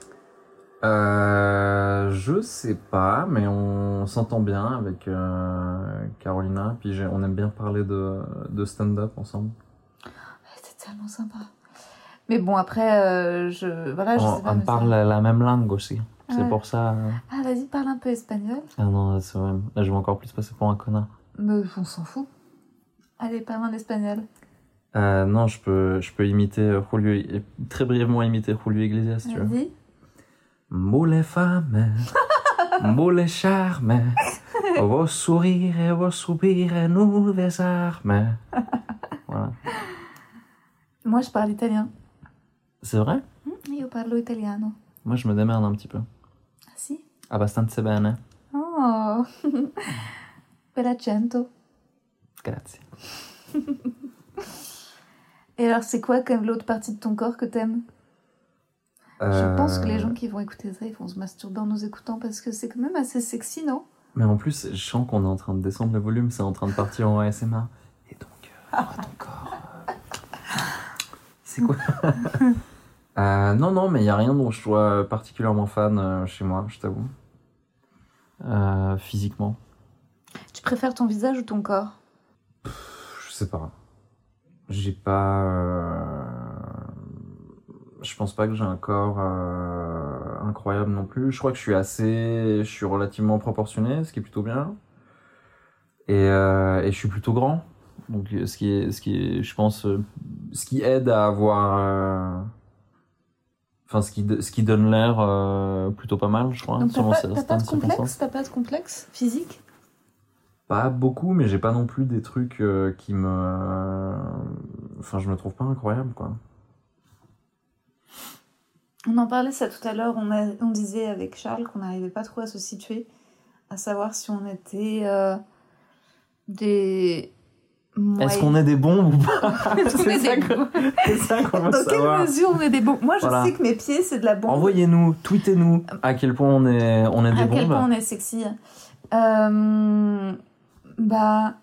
Euh, je sais pas, mais on s'entend bien avec euh, Carolina. Puis j'ai, on aime bien parler de, de stand-up ensemble. C'est tellement sympa. Mais bon, après, euh, je, voilà, je on sais pas. on mais parle ça... la même langue aussi. C'est Ouais. pour ça. euh. Ah, vas-y, parle un peu espagnol. Ah non, c'est vrai. Là, je vais encore plus passer pour un connard. Mais on s'en fout. Allez, parle en espagnol. Euh, non, je peux, je peux imiter Julio, très brièvement imiter Julio Iglesias, si tu veux. Vas-y. Mole fame, mole charme, vos sourire, vos soupir, nous besarme. Voilà. Moi, je parle italien. C'est vrai? Io parlo italiano. Moi, je me démerde un petit peu. Ah si? Abbastanza bene. Oh, per accento. Grazie. Et alors, c'est quoi quand même l'autre partie de ton corps que t'aimes? Je pense que les gens qui vont écouter ça, ils vont se masturber en nous écoutant parce que c'est quand même assez sexy, non? Mais en plus, je sens qu'on est en train de descendre le volume, c'est en train de partir en A S M R. Et donc, euh, oh, ton corps... euh, C'est quoi? euh, Non, non, mais il n'y a rien dont je sois particulièrement fan euh, chez moi, je t'avoue. Euh, physiquement. Tu préfères ton visage ou ton corps? Je sais pas. J'ai pas... Euh... Je pense pas que j'ai un corps euh, incroyable non plus. Je crois que je suis assez... Je suis relativement proportionné, ce qui est plutôt bien. Et, euh, et je suis plutôt grand. Donc ce qui est, ce qui est, je pense, euh, ce qui aide à avoir... Euh... Enfin, ce qui, ce qui donne l'air euh, plutôt pas mal, je crois. Donc t'as selon pas, certaines t'as pas de complexe? circonstances. T'as pas de complexe physique? Pas beaucoup, mais j'ai pas non plus des trucs euh, qui me... Enfin, je me trouve pas incroyable, quoi. On en parlait ça tout à l'heure, on, a, on disait avec Charles qu'on n'arrivait pas trop à se situer, à savoir si on était euh, des... Est-ce qu'on est des bons ou pas? Est-ce qu'on est C'est ça des que- bons? c'est ça qu'on veut Dans quelle savoir. mesure on est des bons? Moi, je Voilà. sais que mes pieds, c'est de la bombe. Envoyez-nous, tweetez-nous à quel point on est, on est des À quel bombes. point on est sexy. Euh, bah...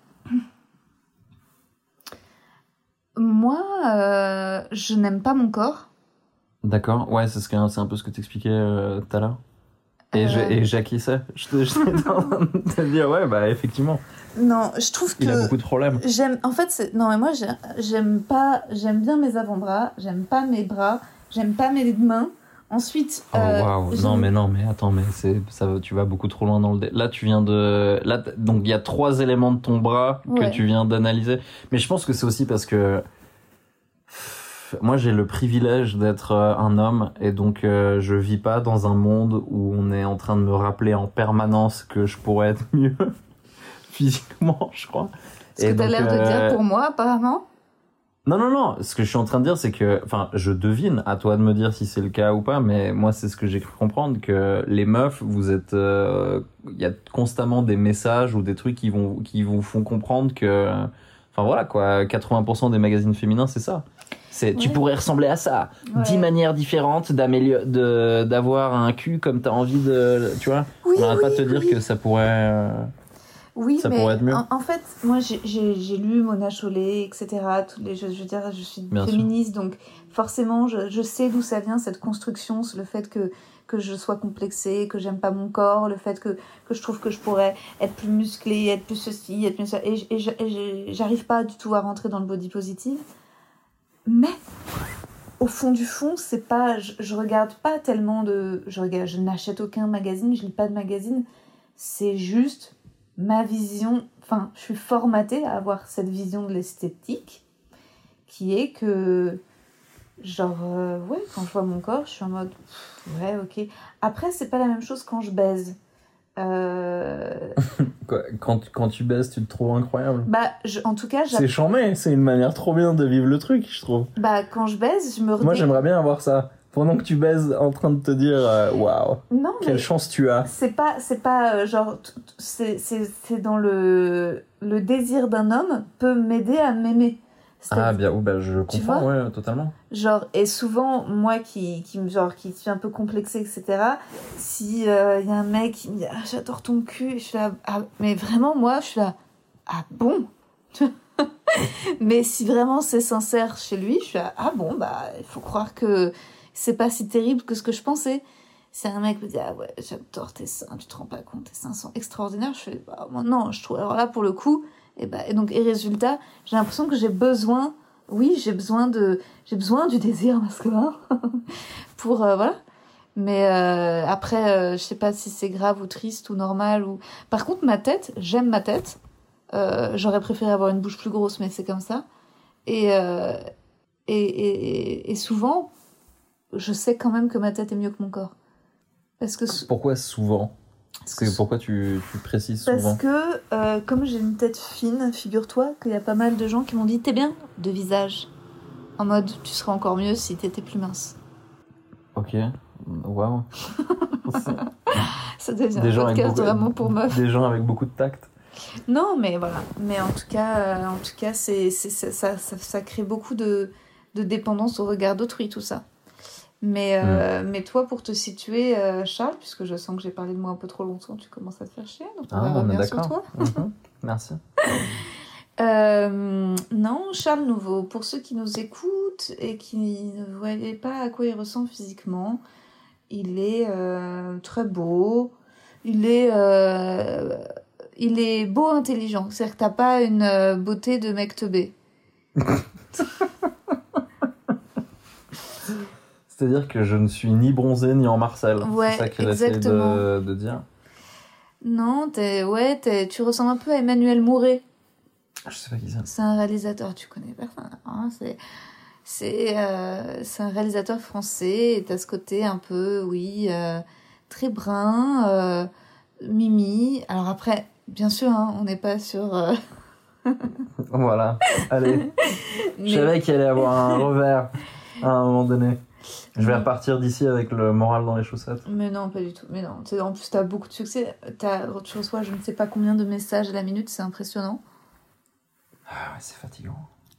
Moi, euh, je n'aime pas mon corps. D'accord, ouais, c'est, ce que, c'est un peu ce que t'expliquais euh, tout à l'heure. Et, Euh. je, et j'acquiesçais. Je te- J'étais en train de te dire, ouais, bah effectivement, Non, je trouve que... il a beaucoup de problèmes. J'aime, en fait, c'est, non mais moi j'ai- j'aime pas, j'aime bien mes avant-bras, j'aime pas mes bras, j'aime pas mes mains. Ensuite, Oh euh, waouh, j'aime- non mais non mais attends mais c'est ça va- tu vas beaucoup trop loin dans le dé- là tu viens de là t- donc il y a trois éléments de ton bras que Ouais. tu viens d'analyser, mais je pense que c'est aussi parce que moi j'ai le privilège d'être euh, un homme et donc euh, je vis pas dans un monde où on est en train de me rappeler en permanence que je pourrais être mieux physiquement, je crois. ce que Et t'as donc, l'air de euh, dire pour moi apparemment. Non, non, non. Ce que je suis en train de dire, c'est que, enfin, je devine, à toi de me dire si c'est le cas ou pas, mais moi, c'est ce que j'ai cru comprendre, que les meufs, vous êtes, euh, il y a constamment des messages ou des trucs qui vont, qui vous font comprendre que, enfin voilà, quoi, quatre-vingts pour cent des magazines féminins, c'est ça. C'est, tu Ouais. pourrais ressembler à ça. Ouais. Dix manières différentes d'améliorer, de, d'avoir un cul comme t'as envie de, tu vois. Oui, On n'arrête oui, pas de te dire oui. que ça pourrait, euh, Oui, ça mais pourrait être mieux. En, en fait, moi j'ai, j'ai, j'ai lu Mona Chollet, et cetera. Toutes les, je, je veux dire, je suis Bien féministe, sûr. Donc forcément, je, je sais d'où ça vient cette construction, le fait que, que je sois complexée, que j'aime pas mon corps, le fait que, que je trouve que je pourrais être plus musclée, être plus ceci, être plus ça. Et, et, et, et j'arrive pas du tout à rentrer dans le body positive. Mais au fond du fond, c'est pas, je, je regarde pas tellement de. Je, regarde, je n'achète aucun magazine, je lis pas de magazine. C'est juste ma vision, enfin, je suis formatée à avoir cette vision de l'esthétique qui est que, genre, euh, ouais, quand je vois mon corps, je suis en mode, ouais, ok. Après, c'est pas la même chose quand je baise. Euh... quand, quand tu baises, tu te trouves incroyable. Bah, je, en tout cas, c'est chambé, c'est une manière trop bien de vivre le truc, je trouve. Bah, quand je baise, je me redé... Moi, j'aimerais bien avoir ça. Pendant que tu baises, en train de te dire waouh, wow, quelle chance tu as. C'est pas, c'est pas euh, genre, c'est, c'est, c'est dans le, le désir d'un homme peut m'aider à m'aimer. C'est-à-dire, ah bien, ou bah, je comprends, ouais, totalement. Genre, et souvent, moi qui, qui, genre, qui suis un peu complexée, et cetera, si il euh, y a un mec qui me dit ah, j'adore ton cul, je suis là, ah, mais vraiment, moi, je suis là, ah bon. Mais si vraiment c'est sincère chez lui, je suis là, ah bon, bah, il faut croire que c'est pas si terrible que ce que je pensais. Si un mec me dit ah ouais, j'adore tes seins, tu te rends pas compte, tes seins sont extraordinaires, je fais bah moi non, je trouve. Alors là pour le coup, et bah et donc et résultat, j'ai l'impression que j'ai besoin, oui, j'ai besoin de, j'ai besoin du désir masculin pour euh, voilà. Mais euh, après, euh, je sais pas si c'est grave ou triste ou normal ou. Par contre, ma tête, j'aime ma tête. Euh, j'aurais préféré avoir une bouche plus grosse, mais c'est comme ça. Et euh, et, et et souvent. Je sais quand même que ma tête est mieux que mon corps. Parce que sou- pourquoi souvent Parce que pourquoi tu, tu précises Parce souvent Parce que, euh, comme j'ai une tête fine, figure-toi qu'il y a pas mal de gens qui m'ont dit « T'es bien de visage ». En mode « Tu serais encore mieux si t'étais plus mince ». Ok, waouh. Ça devient un podcast beaucoup, vraiment pour meufs. Des gens avec beaucoup de tact. Non, mais voilà. Mais en tout cas, euh, en tout cas c'est, c'est, ça, ça, ça, ça crée beaucoup de, de dépendance au regard d'autrui, tout ça. Mais, euh, mmh. mais toi, pour te situer, euh, Charles, puisque je sens que j'ai parlé de moi un peu trop longtemps, tu commences à te faire chier, donc on ah, va revenir d'accord. sur toi. Mmh. Merci. euh, non, Charles Nouveau, pour ceux qui nous écoutent et qui ne voyaient pas à quoi il ressemble physiquement, il est euh, très beau, il est, euh, il est beau intelligent, c'est-à-dire que t'as pas une beauté de mec teubé. C'est-à-dire que je ne suis ni bronzé ni en Marcel. Ouais, c'est ça qu'il essaie de, de dire. Non, t'es, ouais, t'es, tu ressembles un peu à Emmanuel Mouret. Je sais pas qui c'est. C'est un réalisateur, tu connais personne. Hein, c'est, c'est, euh, c'est un réalisateur français et t'as ce côté un peu, oui, euh, très brun, euh, mimi. Alors après, bien sûr, hein, on n'est pas sur... Euh... voilà, allez. Mais... Je savais qu'il allait avoir un revers à un moment donné. Je vais repartir d'ici avec le moral dans les chaussettes. Mais non, pas du tout. Mais non. En plus, t'as beaucoup de succès. T'as, tu reçois je ne sais pas combien de messages à la minute. C'est impressionnant. Ah ouais, c'est fatigant.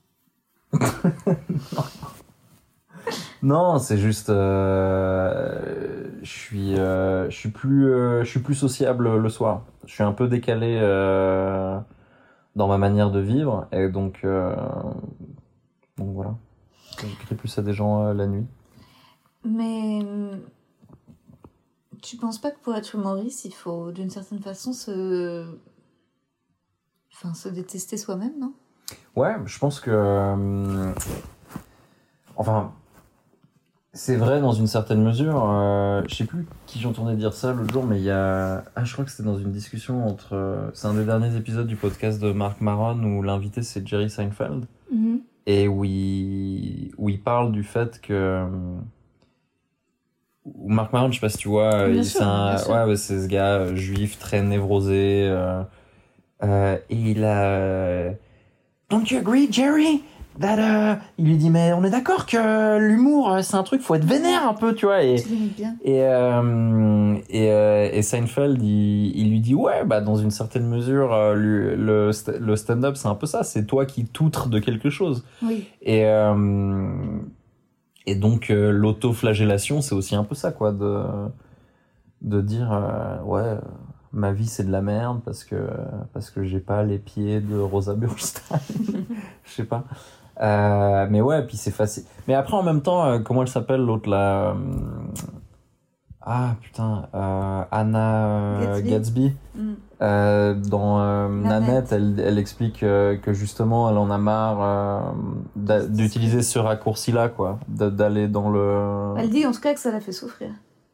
non. non, c'est juste... Euh, je suis, euh, je suis plus, euh, je suis plus sociable le soir. Je suis un peu décalé euh, dans ma manière de vivre. Et donc, euh, donc voilà. J'écris plus à des gens euh, la nuit. Mais tu penses pas que pour être humoriste, il faut d'une certaine façon se, enfin, se détester soi-même, non ? Ouais, je pense que, euh... enfin, c'est vrai dans une certaine mesure. Euh... Je sais plus qui j'entendais dire ça l'autre jour, mais il y a, ah, je crois que c'était dans une discussion entre, c'est un des derniers épisodes du podcast de Marc Maron où l'invité c'est Jerry Seinfeld. Mm-hmm. Et où il, où il parle du fait que... Marc Maron, je sais pas si tu vois, il, sûr, c'est, un, ouais, ouais, c'est ce gars euh, juif très névrosé. Euh, euh, et il a... Don't you agree, Jerry? That, uh... Il lui dit, mais on est d'accord que l'humour, c'est un truc, faut être vénère un peu, tu vois. Et, bien. Et, euh, et, euh, et Seinfeld, il, il lui dit, ouais, bah, dans une certaine mesure, euh, le, le, le stand-up, c'est un peu ça. C'est toi qui t'outres de quelque chose. Oui. Et, euh, et donc, euh, l'autoflagellation, c'est aussi un peu ça, quoi, de, de dire, euh, ouais, ma vie c'est de la merde parce que parce que j'ai pas les pieds de Rosa Burstein. Je sais pas. Euh, mais ouais, puis c'est facile. Mais après en même temps, euh, comment elle s'appelle l'autre là? euh, Ah putain, euh, Anna Gatsby. Gatsby. Mm. Euh, dans euh, Nanette. Nanette, elle, elle explique euh, que justement elle en a marre euh, d'a- d'utiliser ce raccourci-là, quoi, de- d'aller dans le, Elle dit en tout cas que ça la fait souffrir.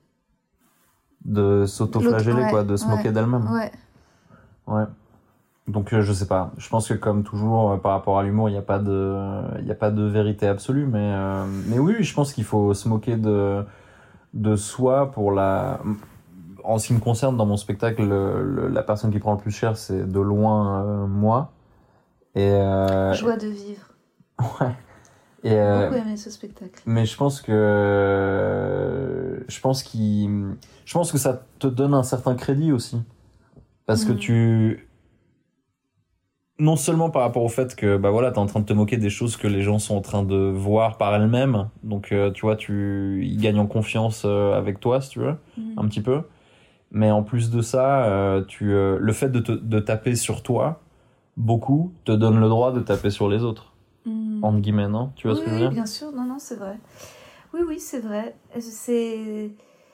de s'auto-flageller, L'autre, ouais, quoi, de se moquer ouais, d'elle-même. Ouais. Ouais. Donc euh, je sais pas. Je pense que comme toujours euh, par rapport à l'humour, il y a pas de, il y a pas de vérité absolue, mais euh, mais oui, je pense qu'il faut se moquer de de soi pour la. En ce qui me concerne, dans mon spectacle, le, le- la personne qui prend le plus cher, c'est de loin euh, moi. Et euh, Joie de vivre. ouais. Et J'ai euh, beaucoup aimé ce spectacle. mais je pense que je pense qu'il, je pense que ça te donne un certain crédit aussi, parce que Mhm. tu, non seulement par rapport au fait que bah voilà, t'es en train de te moquer des choses que les gens sont en train de voir par elles-mêmes, donc euh, tu vois, tu, ils gagnent en confiance euh, avec toi, si tu veux, Mhm. un petit peu. Mais en plus de ça, euh, tu, euh, le fait de, te, de taper sur toi, beaucoup, te donne le droit de taper sur les autres. Mhm. Entre guillemets, non? Tu vois oui, ce que je oui, veux dire? bien sûr. Non, non, c'est vrai. Oui, oui, c'est vrai. C'est...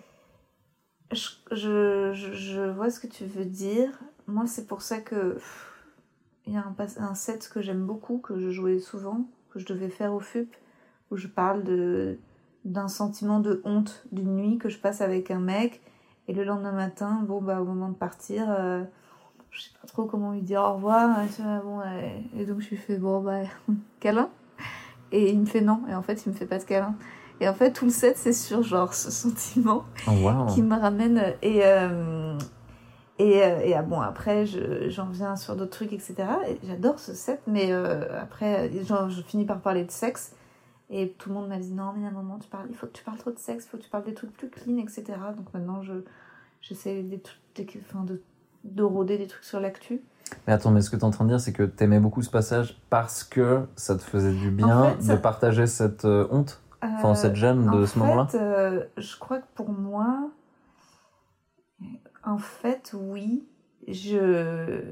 Je, je, je, je vois ce que tu veux dire. Moi, c'est pour ça que... pff, il y a un, pas- un set que j'aime beaucoup, que je jouais souvent, que je devais faire au F U P, où je parle de, d'un sentiment de honte d'une nuit que je passe avec un mec. Et le lendemain matin, bon, bah, au moment de partir, euh, je sais pas trop comment lui dire au revoir. Et, tu vois, bon, ouais. Et donc, je lui fais, bon, bah, câlin. Et il me fait non. Et en fait, il me fait pas de câlin. Et en fait, tout le set, c'est sur, genre, ce sentiment Oh, wow. qui me ramène. Et, euh, et, euh, et ah, bon, après, je, j'en viens sur d'autres trucs, et cetera. Et j'adore ce set, mais euh, après, genre, je finis par parler de sexe. Et tout le monde m'a dit non, mais à un moment, tu parles, il faut que tu parles trop de sexe, il faut que tu parles des trucs plus clean, et cetera. Donc maintenant, je, j'essaie des trucs, des, enfin, de, de rôder des trucs sur l'actu. Mais attends, mais ce que t'es en train de dire, c'est que t'aimais beaucoup ce passage parce que ça te faisait du bien En fait, ça- de partager cette euh, honte, enfin Euh, cette gêne de en ce moment-là. fait, euh, je crois que pour moi, en fait, oui, je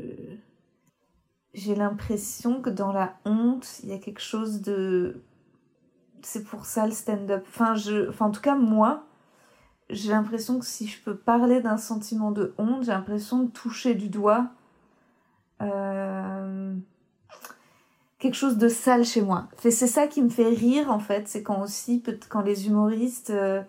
j'ai l'impression que dans la honte, il y a quelque chose de... C'est pour ça le stand-up. Enfin, je... enfin, en tout cas, moi, j'ai l'impression que si je peux parler d'un sentiment de honte, j'ai l'impression de toucher du doigt euh, quelque chose de sale chez moi. C'est ça qui me fait rire, en fait. C'est quand aussi, quand les humoristes... Euh,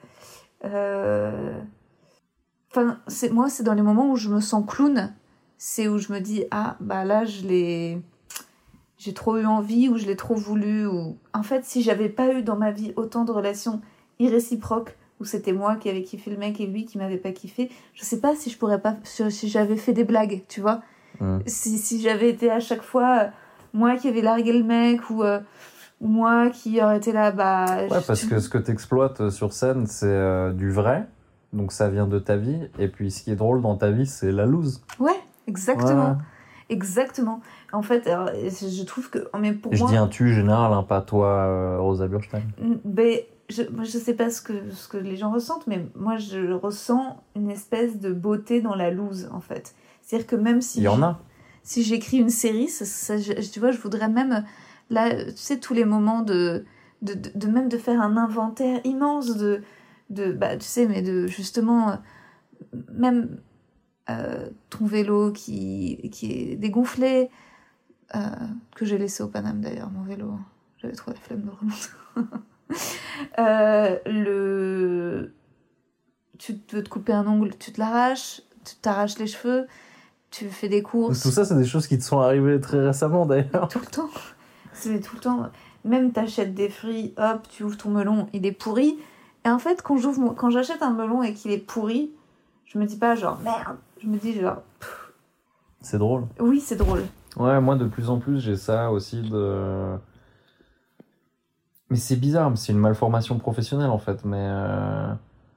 euh, Enfin, c'est, moi, c'est dans les moments où je me sens clown. C'est où je me dis, ah, bah là, je l'ai... J'ai trop eu envie ou je l'ai trop voulu. Ou... En fait, si j'avais pas eu dans ma vie autant de relations irréciproques, où c'était moi qui avais kiffé le mec et lui qui m'avait pas kiffé, je sais pas si je pourrais pas... Si j'avais fait des blagues, tu vois. Mmh. Si, si j'avais été à chaque fois euh, moi qui avais largué le mec ou... Euh, ou moi qui aurais été là, bah... Ouais, je- parce que ce que t'exploites sur scène, c'est euh, du vrai, donc ça vient de ta vie, et puis ce qui est drôle dans ta vie, c'est la loose. Ouais, exactement. Ouais. Exactement. En fait, alors, je trouve que... Mais pour Et je moi... dis un tu général, hein, pas toi, euh, Rosa Burstein. Ben, je, moi, je sais pas ce que, ce que les gens ressentent, mais moi, je ressens une espèce de beauté dans la loose, en fait. C'est-à-dire que même si... Il y en j'- a. Si j'écris une série, ça, ça, je- tu vois, je voudrais même... Là, tu sais, tous les moments de... De, de, de même de faire un inventaire immense de... de bah, tu sais, mais de, justement... euh, Même... euh, ton vélo qui, qui est dégonflé, euh, que j'ai laissé au Paname d'ailleurs, mon vélo. J'avais trop la flemme de remonter. euh, le... Tu veux te couper un ongle, tu te l'arraches, tu t'arraches les cheveux, tu fais des courses. Tout ça, c'est des choses qui te sont arrivées très récemment, d'ailleurs. Tout le temps. C'est tout le temps. Même t'achètes des fruits, hop, tu ouvres ton melon, il est pourri. Et en fait, quand, j'ouvre mon... quand j'achète un melon et qu'il est pourri, je me dis pas genre merde. Je me dis genre... pff, C'est drôle. oui, c'est drôle. Ouais, moi, de plus en plus, j'ai ça aussi de... Mais c'est bizarre, c'est une malformation professionnelle, en fait, mais... euh,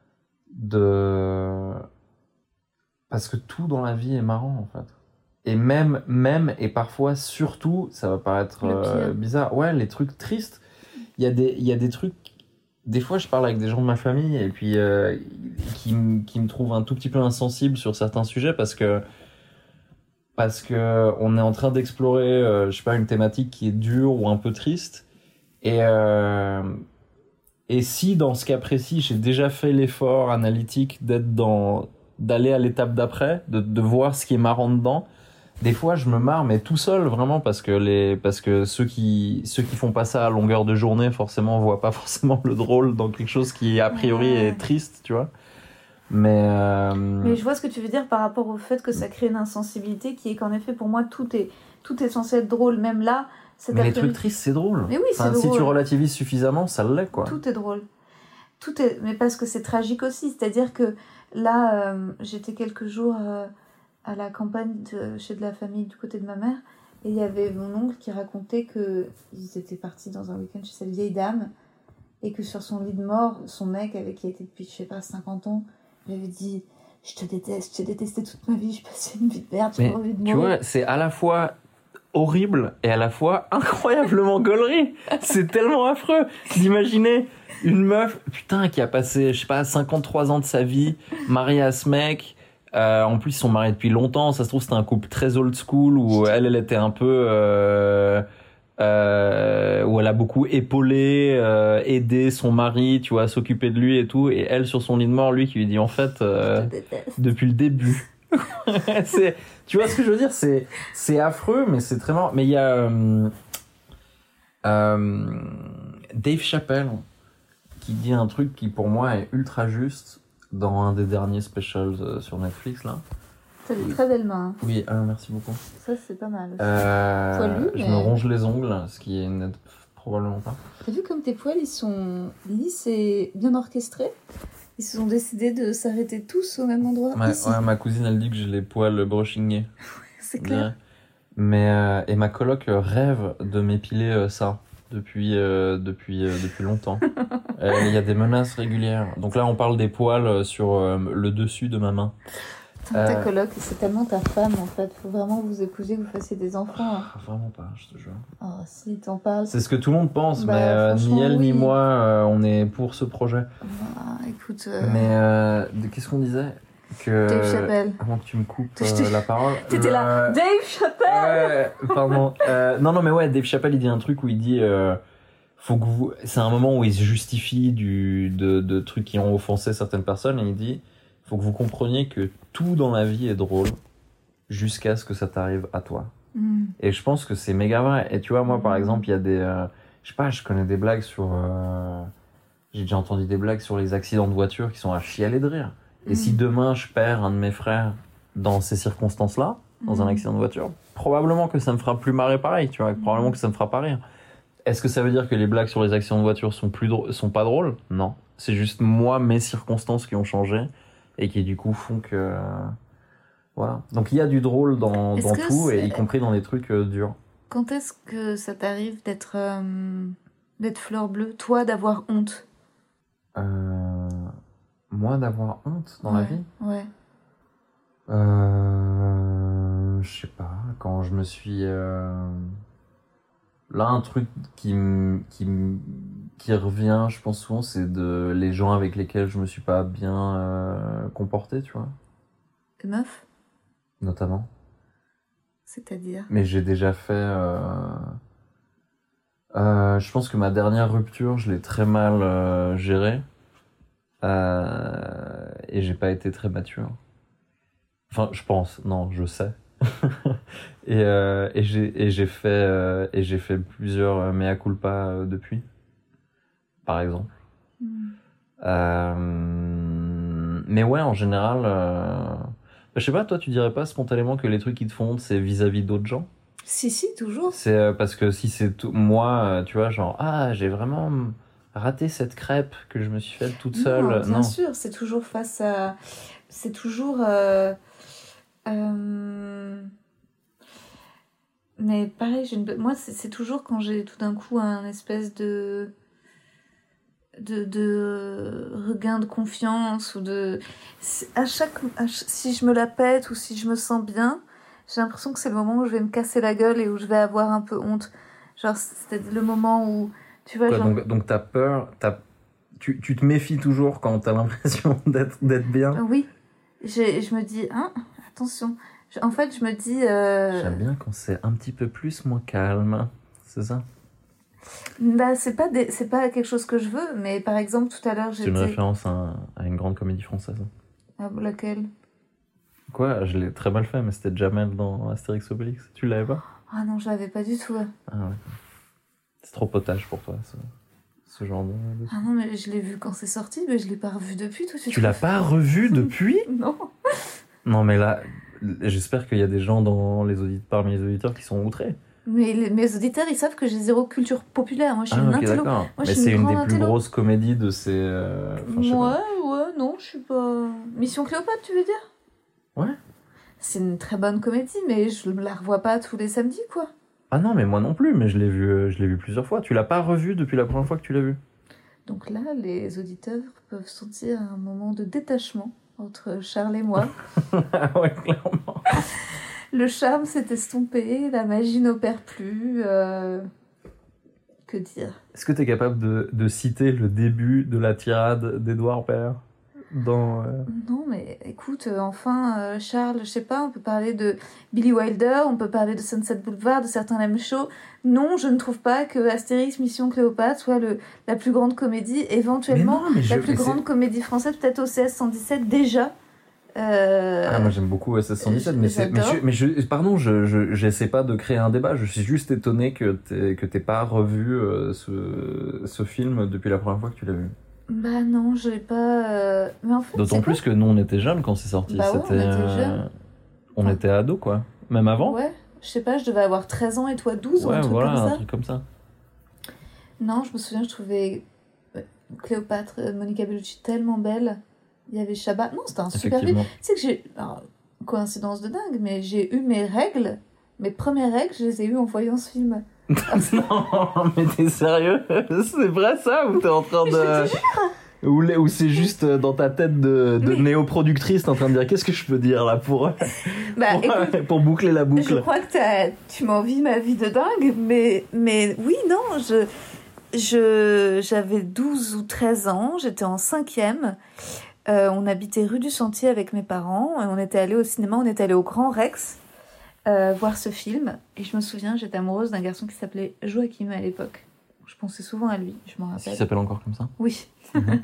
De... Parce que tout dans la vie est marrant, en fait. Et même, même, et parfois, surtout, ça va paraître Le pire. euh, bizarre, ouais, les trucs tristes, il y a des, il y a des trucs... des fois, je parle avec des gens de ma famille et puis euh, qui, m- qui me trouvent un tout petit peu insensible sur certains sujets parce que parce que on est en train d'explorer, euh, je sais pas, une thématique qui est dure ou un peu triste. Et euh, et si dans ce cas précis, j'ai déjà fait l'effort analytique d'être dans d'aller à l'étape d'après, de de voir ce qui est marrant dedans. Des fois, je me marre, mais tout seul, vraiment, parce que les, parce que ceux qui, ceux qui font pas ça à longueur de journée, forcément, voient pas forcément le drôle dans quelque chose qui, a priori, Ouais. est triste, tu vois. Mais, euh... Mais je vois ce que tu veux dire par rapport au fait que ça crée une insensibilité qui est qu'en effet, pour moi, tout est, tout est censé être drôle. Même là, cet mais les après-midi- trucs tristes, c'est drôle. Mais oui, c'est Enfin, si drôle. tu relativises suffisamment, ça l'est, quoi. Tout est drôle. Tout est... Mais parce que c'est tragique aussi. C'est-à-dire que là, euh, j'étais quelques jours euh, à la campagne de, chez de la famille du côté de ma mère. Et il y avait mon oncle qui racontait qu'ils étaient partis dans un week-end chez cette vieille dame. Et que sur son lit de mort, son mec, avec qui il était depuis, je sais pas, cinquante ans, lui avait dit « Je te déteste, je t'ai détesté toute ma vie, je passais une vie de merde, j'ai Mais pas envie de tu mourir. » vois, c'est à la fois horrible et à la fois incroyablement gaulerie. C'est tellement affreux d'imaginer une meuf, putain, qui a passé, je sais pas, cinquante-trois ans de sa vie, mariée à ce mec. Euh, en plus, ils sont mariés depuis longtemps. Ça se trouve, c'était un couple très old school où elle, elle était un peu... Euh, euh, où elle a beaucoup épaulé, euh, aidé son mari, tu vois, à s'occuper de lui et tout. Et elle, sur son lit de mort, lui qui lui dit, en fait, euh, Je te déteste. depuis le début... c'est, tu vois ce que je veux dire, c'est, c'est affreux, mais c'est très marrant. Mais il y a euh, euh, Dave Chappelle qui dit un truc qui pour moi est ultra juste dans un des derniers specials euh, sur Netflix là. T'as des très belles mains. Oui, ah, merci beaucoup. Ça, c'est pas mal. Euh, Poilu, je mais- me ronge les ongles, ce qui est n'aide probablement pas. T'as vu comme tes poils, ils sont lisses et bien orchestrés? Ils se sont décidés de s'arrêter tous au même endroit. Ouais, ici. ouais, ma cousine elle dit que j'ai les poils brushingés. C'est clair. Mais euh, et ma coloc euh, rêve de m'épiler euh, ça depuis euh, depuis euh, depuis longtemps. Euh, Il y a des menaces régulières. Donc là on parle des poils euh, sur euh, le dessus de ma main. Putain, ta Euh. coloc, c'est tellement ta femme en fait. Faut vraiment que vous épousiez, que vous fassiez des enfants. hein. Ah, vraiment pas, je te jure. Oh, si, t'en parles. C'est ce que tout le monde pense, Bah, mais euh, ni franchement, elle ni oui. moi euh, on est pour ce projet. Ah, écoute, euh, Mais euh, de- qu'est-ce qu'on disait que Dave Chappelle. avant que tu me coupes Je t'ai- euh, la parole. T'étais là, Euh, Dave Chappelle. Ouais, pardon. Euh, non, non, mais ouais, Dave Chappelle, il dit un truc où il dit, euh, faut que vous, c'est un moment où il se justifie du, de, de trucs qui ont offensé certaines personnes et il dit, faut que vous compreniez que tout dans la vie est drôle jusqu'à ce que ça t'arrive à toi. Mm. Et je pense que c'est méga vrai. Et tu vois, moi, par Mhm. exemple, il y a des, euh, je sais pas, je connais des blagues sur, euh, j'ai déjà entendu des blagues sur les accidents de voiture qui sont à chialer de rire. Et Mhm. si demain je perds un de mes frères dans ces circonstances-là, dans un Mhm. accident de voiture, probablement que ça me fera plus marrer pareil, tu vois, probablement que ça me fera pas rire. Est-ce que ça veut dire que les blagues sur les accidents de voiture sont plus drô- sont pas drôles? Non. C'est juste moi, mes circonstances qui ont changé et qui du coup font que, voilà. Donc il y a du drôle dans, Est-ce dans que tout et c'est- y compris dans des trucs euh, durs. Quand est-ce que ça t'arrive d'être euh, d'être fleur bleue, toi, d'avoir honte? Euh, moi d'avoir honte dans la Ouais, vie? Ouais. Euh, je sais pas, quand je me suis... euh, Là, un truc qui, m- qui, m- qui revient, je pense souvent, c'est de les gens avec lesquels je me suis pas bien euh, comporté, tu vois, Et meuf, notamment. c'est-à-dire? Mais j'ai déjà fait... euh, euh, je pense que ma dernière rupture, je l'ai très mal euh, gérée. Euh, et j'ai pas été très mature. Enfin, je pense, non, je sais. et euh, et j'ai et j'ai fait euh, et j'ai fait plusieurs euh, mea culpa euh, depuis, par exemple. Mm. Euh, mais ouais, en général, euh, je sais pas, toi, tu dirais pas spontanément que les trucs qui te font honte, c'est vis-à-vis d'autres gens? Si, si, toujours. C'est euh, parce que si c'est tout, moi, euh, tu vois, genre, ah, j'ai vraiment raté cette crêpe que je me suis faite toute seule. Non, bien Non. sûr, c'est toujours face à... C'est toujours... euh, euh, Mais pareil, j'ai une... moi, c'est c'est toujours quand j'ai tout d'un coup un espèce de... De, de regain de confiance ou de... c'est- À chaque... à ch- Si je me la pète ou si je me sens bien, j'ai l'impression que c'est le moment où je vais me casser la gueule et où je vais avoir un peu honte. Genre, c'est le moment où... Tu vois, Quoi, genre... donc, donc t'as peur, t'as, tu, tu te méfies toujours quand t'as l'impression d'être, d'être bien. Oui, je, je me dis, hein, attention. Je, en fait, je me dis... Euh... J'aime bien quand c'est un petit peu plus moins calme, c'est ça? Bah, c'est pas, des, c'est pas quelque chose que je veux, mais par exemple, tout à l'heure, j'étais... C'est une référence à, à une grande comédie française. Ah, laquelle? Quoi? Je l'ai très mal fait, mais c'était Jamel dans Astérix Obélix. Tu l'avais pas? Ah non, je l'avais pas du tout. Ah ouais. C'est trop potage pour toi, ce, ce genre de... Ah non, mais je l'ai vu quand c'est sorti, mais je l'ai pas revu depuis. Toi, tu Tu l'as pas revu depuis? Non. Non, mais là, j'espère qu'il y a des gens dans les audit... parmi les auditeurs qui sont outrés. Mais les, mes auditeurs, ils savent que j'ai zéro culture populaire. Moi, je suis ah, une ok, intello. d'accord. Moi, mais je suis c'est une, une des grande plus intello. grosses comédies de ces... Euh... Enfin, je sais ouais, pas. ouais, non, je suis pas... Mission Cléopâtre, tu veux dire? Ouais. C'est une très bonne comédie, mais je la revois pas tous les samedis, quoi. Ah non, mais moi non plus, mais je l'ai vu, je l'ai vu plusieurs fois. Tu l'as pas revu depuis la première fois que tu l'as vu? Donc là, les auditeurs peuvent sentir un moment de détachement entre Charles et moi. Ah ouais, clairement. Le charme s'est estompé, la magie n'opère plus. Euh... Que dire? Est-ce que tu es capable de, de citer le début de la tirade d'Édouard Baird dans... Euh... Non, mais écoute, euh, enfin, euh, Charles, je sais pas, on peut parler de Billy Wilder, on peut parler de Sunset Boulevard, de certains Lame Show. Non, je ne trouve pas que Astérix Mission Cléopâtre soit le, la plus grande comédie, éventuellement Mais non, mais je- la plus mais grande c'est- comédie française, peut-être O C S cent dix-sept déjà. Euh... Ah, moi j'aime beaucoup O S S cent dix-sept, mais, c'est, mais, j'adore. je, mais je, pardon, je, je, j'essaie pas de créer un débat, je suis juste étonné que t'aies, que t'aies pas revu euh, ce, ce film depuis la première fois que tu l'as vu. Bah non, je l'ai pas... euh, Mais en fait, D'autant c'est plus que nous on était jeunes quand c'est sorti, Bah ouais, on c'était... était jeunes. on Enfin, était ados quoi, même avant. Ouais, je sais pas, je devais avoir treize ans et toi douze ou Ouais, un truc voilà, comme un ça. truc comme ça. Non, je me souviens, je trouvais euh, Cléopâtre, euh, Monica Bellucci tellement belle. Il y avait Chabat. Non, c'était un super film. Effectivement. Tu sais que j'ai... Alors, coïncidence de dingue, mais j'ai eu mes règles. Mes premières règles, je les ai eues en voyant ce film. Non, mais t'es sérieux? C'est vrai ça? Ou t'es en train de... Ou, les- ou c'est juste dans ta tête de, de Mais- néo-productrice, t'es en train de dire qu'est-ce que je peux dire là pour, Bah, pour, écoute, pour boucler la je boucle. crois que t'as- tu m'envies ma vie de dingue, mais, mais oui, non, je, je, j'avais douze ou treize ans, j'étais en cinquième, euh, on habitait rue du Sentier avec mes parents, et on était allé au cinéma, on était allé au Grand Rex euh, voir ce film, et je me souviens, j'étais amoureuse d'un garçon qui s'appelait Joachim à l'époque. Je pensais souvent à lui, je m'en Est-ce qu'il rappelle. s'appelle encore comme ça? Oui. Mhm.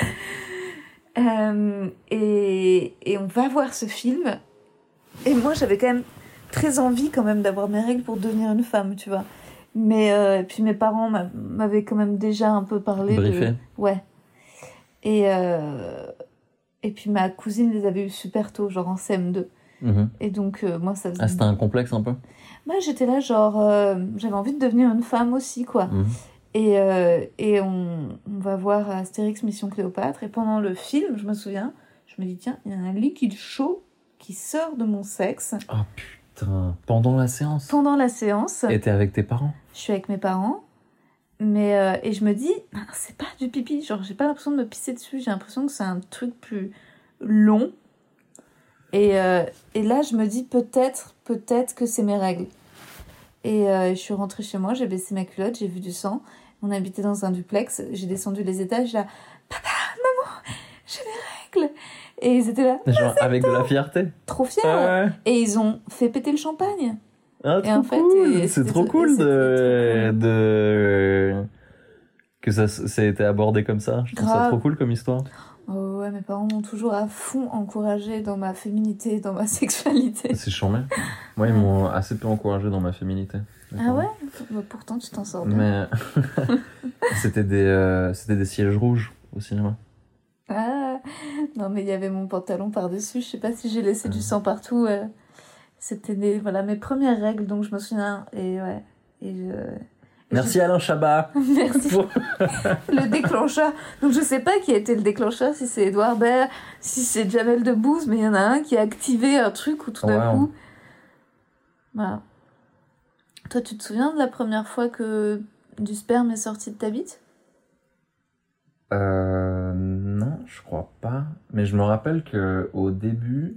Euh, et, et on va voir ce film. Et moi, j'avais quand même très envie quand même d'avoir mes règles pour devenir une femme, tu vois. Mais euh, et puis mes parents m'a- m'avaient quand même déjà un peu parlé Briefé. de... Ouais. Et, euh, et puis ma cousine les avait eu super tôt, genre en C M deux. Mhm. Et donc, euh, moi, ça faisait... Ah, c'était un complexe un peu? Moi, j'étais là, genre... euh, j'avais envie de devenir une femme aussi, quoi. Mhm. Et, euh, et on, on va voir Astérix Mission Cléopâtre. Et pendant le film, je me souviens, je me dis, tiens, il y a un liquide chaud qui sort de mon sexe. Oh putain, pendant la séance? Pendant la séance, Et t'es avec tes parents? je suis avec mes parents. Mais, euh, et je me dis, ah, c'est pas du pipi. Genre, j'ai pas l'impression de me pisser dessus. J'ai l'impression que c'est un truc plus long. Et, euh, et là, je me dis, peut-être, peut-être que c'est mes règles. Et euh, je suis rentrée chez moi, j'ai baissé ma culotte, j'ai vu du sang. On habitait dans un duplex, j'ai descendu les étages, là, papa, maman, j'ai mes règles. Et ils étaient là, Genre avec de la fierté? trop fiers. Ah ouais. Et ils ont fait péter le champagne. Ah, Et trop en fait, cool. et C'est c'était trop trop- cool c'était de... trop cool. de... que ça, ça ait été abordé comme ça. Je trouve ça Grave. trop cool comme histoire. Oh ouais, mes parents m'ont toujours à fond encouragée dans ma féminité, dans ma sexualité. C'est charmant. Moi, ils m'ont assez peu encouragé dans ma féminité. Ah ouais? Bah, pourtant, tu t'en sors bien. Mais c'était des euh, c'était des sièges rouges au cinéma. Ah, non, mais il y avait mon pantalon par-dessus. Je sais pas si j'ai laissé du sang partout. euh. C'était des, voilà, mes premières règles, donc je me souviens. Et ouais. Et je... et Merci Alain Chabat. je- Merci. Pour- Le déclencheur. Donc je sais pas qui a été le déclencheur, si c'est Edouard Baird, si c'est Jamel Debbouze, mais il y en a un qui a activé un truc où tout d'un Wow. coup. Voilà. Toi, tu te souviens de la première fois que du sperme est sorti de ta bite? Euh, non, je crois pas. Mais je me rappelle que au début,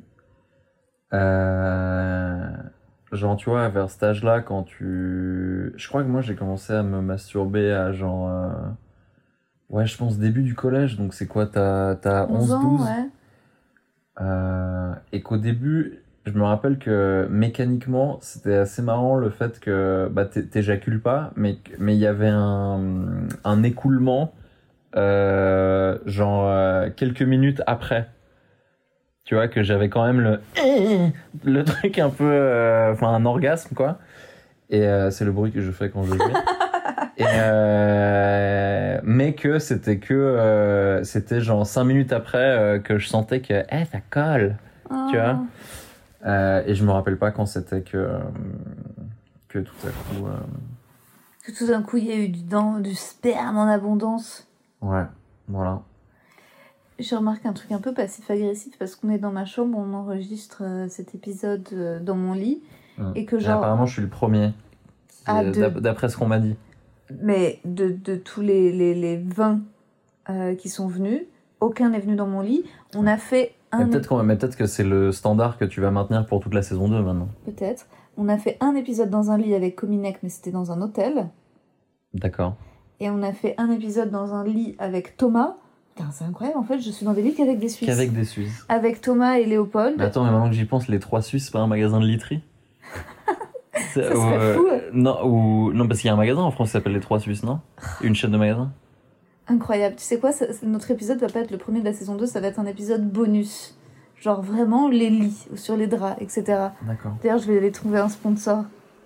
euh, genre tu vois, vers cet âge-là, quand tu, je crois que moi j'ai commencé à me masturber à genre, euh, Ouais, je pense début du collège, donc c'est quoi, t'as, t'as onze ans, douze ouais. euh, Et qu'au début, je me rappelle que mécaniquement, c'était assez marrant le fait que bah, t'éjacules pas, mais mais il y avait un, un écoulement, euh, genre euh, quelques minutes après. Tu vois, que j'avais quand même le le truc un peu, enfin euh, un orgasme quoi. Et euh, c'est le bruit que je fais quand je joue. Et euh, mais que c'était que euh, c'était genre cinq minutes après euh, que je sentais que eh ça colle, Oh. tu vois. Euh, et je me rappelle pas quand c'était que euh, que tout à coup. Euh... Que tout d'un coup il y a eu du, dent, du sperme en abondance. Ouais, voilà. J'ai remarqué un truc un peu passif-agressif parce qu'on est dans ma chambre, on enregistre euh, cet épisode euh, dans mon lit Mmh. et que Et genre. apparemment je suis le premier. Ah, de... D'après ce qu'on m'a dit. Mais de, de tous les, les, les vingt euh, qui sont venus, aucun n'est venu dans mon lit. On a fait un... Mais peut-être, qu'on... Mais peut-être que c'est le standard que tu vas maintenir pour toute la saison deux maintenant. Peut-être. On a fait un épisode dans un lit avec Cominec, mais c'était dans un hôtel. D'accord. Et on a fait un épisode dans un lit avec Thomas. Putain, c'est incroyable, en fait, je suis dans des lits qu'avec des Suisses. Qu'avec des Suisses. Avec Thomas et Léopold. Mais attends, mais maintenant que j'y pense, les trois Suisses, c'est pas un magasin de literie? Ça serait euh, fou. Non, ou... non, parce qu'il y a un magasin en France qui s'appelle Les Trois Suisses, non? Une chaîne de magasins. Incroyable. Tu sais quoi, ça, notre épisode va pas être le premier de la saison deux, ça va être un épisode bonus. Genre vraiment les lits, sur les draps, et cetera. D'accord. D'ailleurs, je vais aller trouver un sponsor.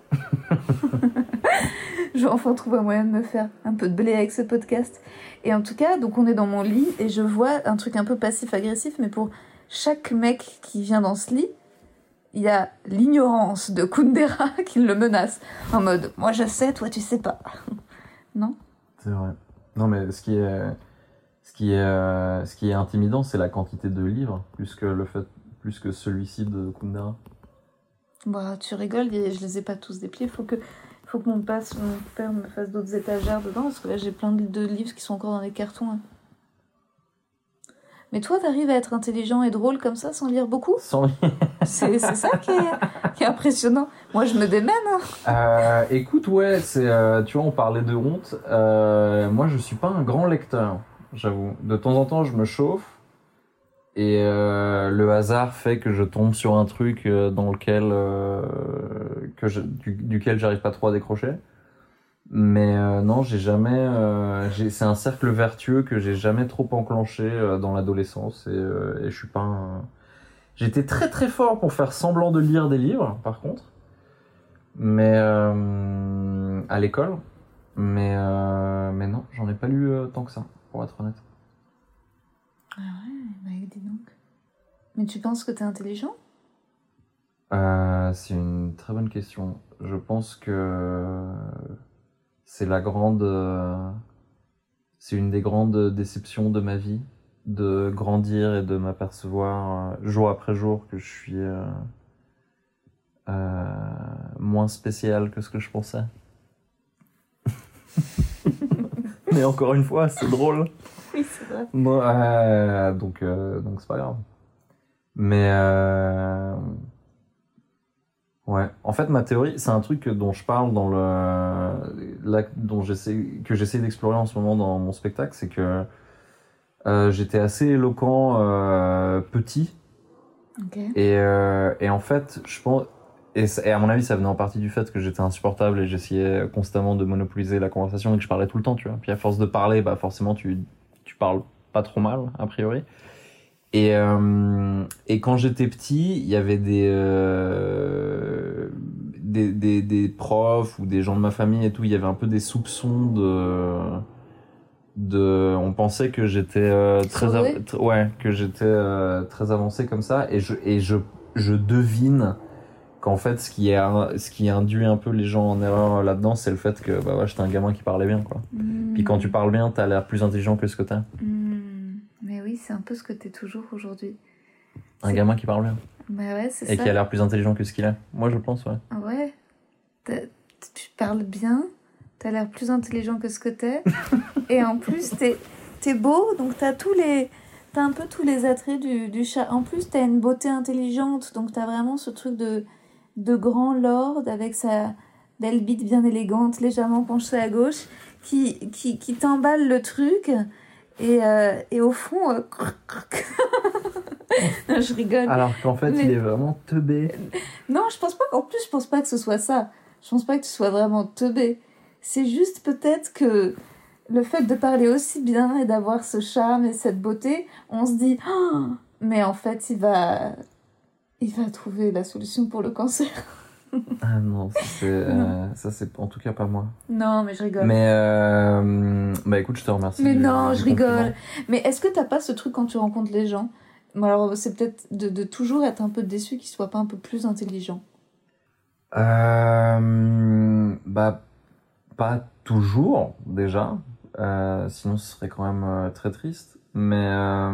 Je vais enfin trouver un moyen de me faire un peu de blé avec ce podcast. Et en tout cas, donc on est dans mon lit et je vois un truc un peu passif-agressif, mais pour chaque mec qui vient dans ce lit, il y a l'ignorance de Kundera qui le menace. En mode, moi je sais, toi tu sais pas. Non ? C'est vrai. Non, mais ce qui est, ce qui est, euh, ce qui est intimidant, c'est la quantité de livres, plus que le fait, plus que celui-ci de Kundera. Bah, tu rigoles, je les ai pas tous dépliés. Faut que, faut que mon, passe, mon père me fasse d'autres étagères dedans, parce que là j'ai plein de livres qui sont encore dans les cartons. Hein. Mais toi, t'arrives à être intelligent et drôle comme ça, sans lire beaucoup ? Sans lire. C'est, c'est ça qui est, qui est impressionnant. Moi, je me démène. Hein. Euh, écoute, ouais, c'est, euh, tu vois, on parlait de honte. Euh, moi, je suis pas un grand lecteur, j'avoue. De temps en temps, je me chauffe. Et euh, le hasard fait que je tombe sur un truc dans lequel, euh, que je, du, duquel j'arrive pas trop à décrocher. Mais euh, non, j'ai jamais. Euh, j'ai, c'est un cercle vertueux que j'ai jamais trop enclenché euh, dans l'adolescence et, euh, et je suis pas. Un... J'étais très très fort pour faire semblant de lire des livres, par contre, mais euh, à l'école. Mais euh, mais non, j'en ai pas lu euh, tant que ça, pour être honnête. Ah ouais, bah dis donc. Mais tu penses que t'es intelligent ? euh, C'est une très bonne question. Je pense que c'est la grande, euh, c'est une des grandes déceptions de ma vie, de grandir et de m'apercevoir euh, jour après jour que je suis euh, euh, moins spécial que ce que je pensais. Mais encore une fois, c'est drôle. Oui, c'est vrai. Bon, euh, donc, euh, donc c'est pas grave. Mais euh, ouais, en fait, ma théorie, c'est un truc dont je parle dans le, là, dont j'essaie, que j'essaie d'explorer en ce moment dans mon spectacle, c'est que euh, j'étais assez éloquent euh, petit. Okay. Et, euh, et en fait, je pense, et, et à mon avis, ça venait en partie du fait que j'étais insupportable et j'essayais constamment de monopoliser la conversation et que je parlais tout le temps, tu vois. Puis à force de parler, bah forcément, tu, tu parles pas trop mal, a priori. Et, euh, et quand j'étais petit, il y avait des, euh, des, des, des profs ou des gens de ma famille et tout, il y avait un peu des soupçons de... de on pensait que j'étais euh, très av- tr- ouais que j'étais euh, très avancé comme ça et je et je je devine qu'en fait ce qui est ce qui induit un peu les gens en erreur là-dedans, c'est le fait que bah ouais, j'étais un gamin qui parlait bien quoi. Mmh. Puis quand tu parles bien, t'as l'air plus intelligent que ce que t'es. Mmh. Mais oui, c'est un peu ce que t'es toujours aujourd'hui. Un c'est... gamin qui parle bien. Bah ouais, c'est et ça. qui a l'air plus intelligent que ce qu'il est. Moi je pense ouais. Ouais. T'as... Tu parles bien. T'as l'air plus intelligent que ce que t'es. Et en plus, t'es, t'es beau, donc t'as tous les... T'as un peu tous les attraits du, du chat. En plus, t'as une beauté intelligente, donc t'as vraiment ce truc de, de grand lord avec sa, belle bite bien élégante, légèrement penchée à gauche, qui, qui, qui t'emballe le truc, et, euh, et au fond... Euh... non, je rigole. Alors qu'en fait, mais... il est vraiment teubé. Non, je pense pas, en plus, je pense pas que ce soit ça. Je pense pas que tu sois vraiment teubé. C'est juste peut-être que le fait de parler aussi bien et d'avoir ce charme et cette beauté, on se dit oh, mais en fait il va il va trouver la solution pour le cancer. Ah non, ça c'est, euh, ça c'est en tout cas pas moi. Non, mais je rigole. Mais euh, bah écoute, je te remercie. Mais du, non, du je compliment. rigole. Mais est-ce que t'as pas ce truc quand tu rencontres les gens? Bon, alors c'est peut-être de, de toujours être un peu déçu qu'ils soient pas un peu plus intelligents. Euh, bah pas toujours déjà. Euh, sinon ce serait quand même euh, très triste. Mais euh,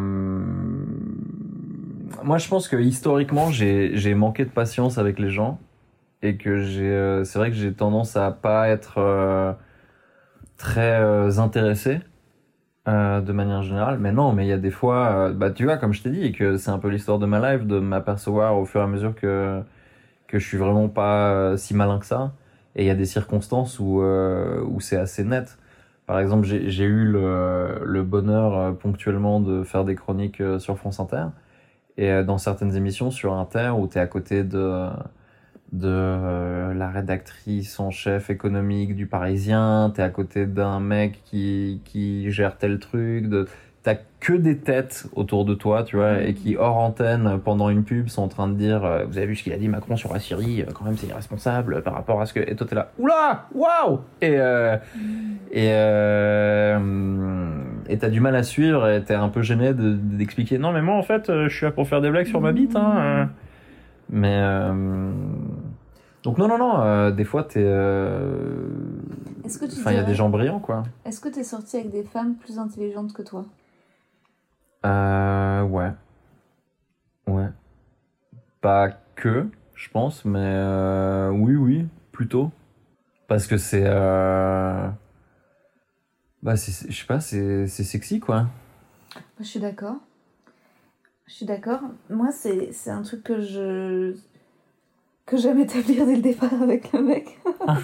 moi je pense que historiquement j'ai j'ai manqué de patience avec les gens et que j'ai euh, c'est vrai que j'ai tendance à pas être euh, très euh, intéressé euh, de manière générale. Mais non, mais il y a des fois euh, bah tu vois comme je t'ai dit et que c'est un peu l'histoire de ma life de m'apercevoir au fur et à mesure que que je suis vraiment pas euh, si malin que ça. Et il y a des circonstances où euh, où c'est assez net. Par exemple, j'ai, j'ai eu le, le bonheur euh, ponctuellement de faire des chroniques euh, sur France Inter. Et euh, dans certaines émissions sur Inter, où t'es à côté de, de euh, la rédactrice en chef économique du Parisien, t'es à côté d'un mec qui, qui gère tel truc, de, t'as que des têtes autour de toi, tu vois, et qui, hors antenne, pendant une pub, sont en train de dire euh, vous avez vu ce qu'il a dit Macron sur la Syrie, euh, quand même c'est irresponsable par rapport à ce que... Et toi t'es là, oula, waouh. Et euh, et euh, et t'as du mal à suivre, et t'es un peu gêné de, d'expliquer non mais moi en fait je suis là pour faire des blagues sur ma bite, hein. Mais euh, donc non non non, euh, des fois t'es... Euh... Est-ce que tu Enfin il y a des gens brillants quoi. Est-ce que t'es sorti avec des femmes plus intelligentes que toi? Euh, ouais. Ouais. Pas que, je pense, mais euh, oui, oui, plutôt. Parce que c'est... Euh... Bah, c'est, je sais pas, c'est, c'est sexy, quoi. Je suis d'accord. Je suis d'accord. Moi, c'est, c'est un truc que je... que j'aime établir dès le départ avec le mec.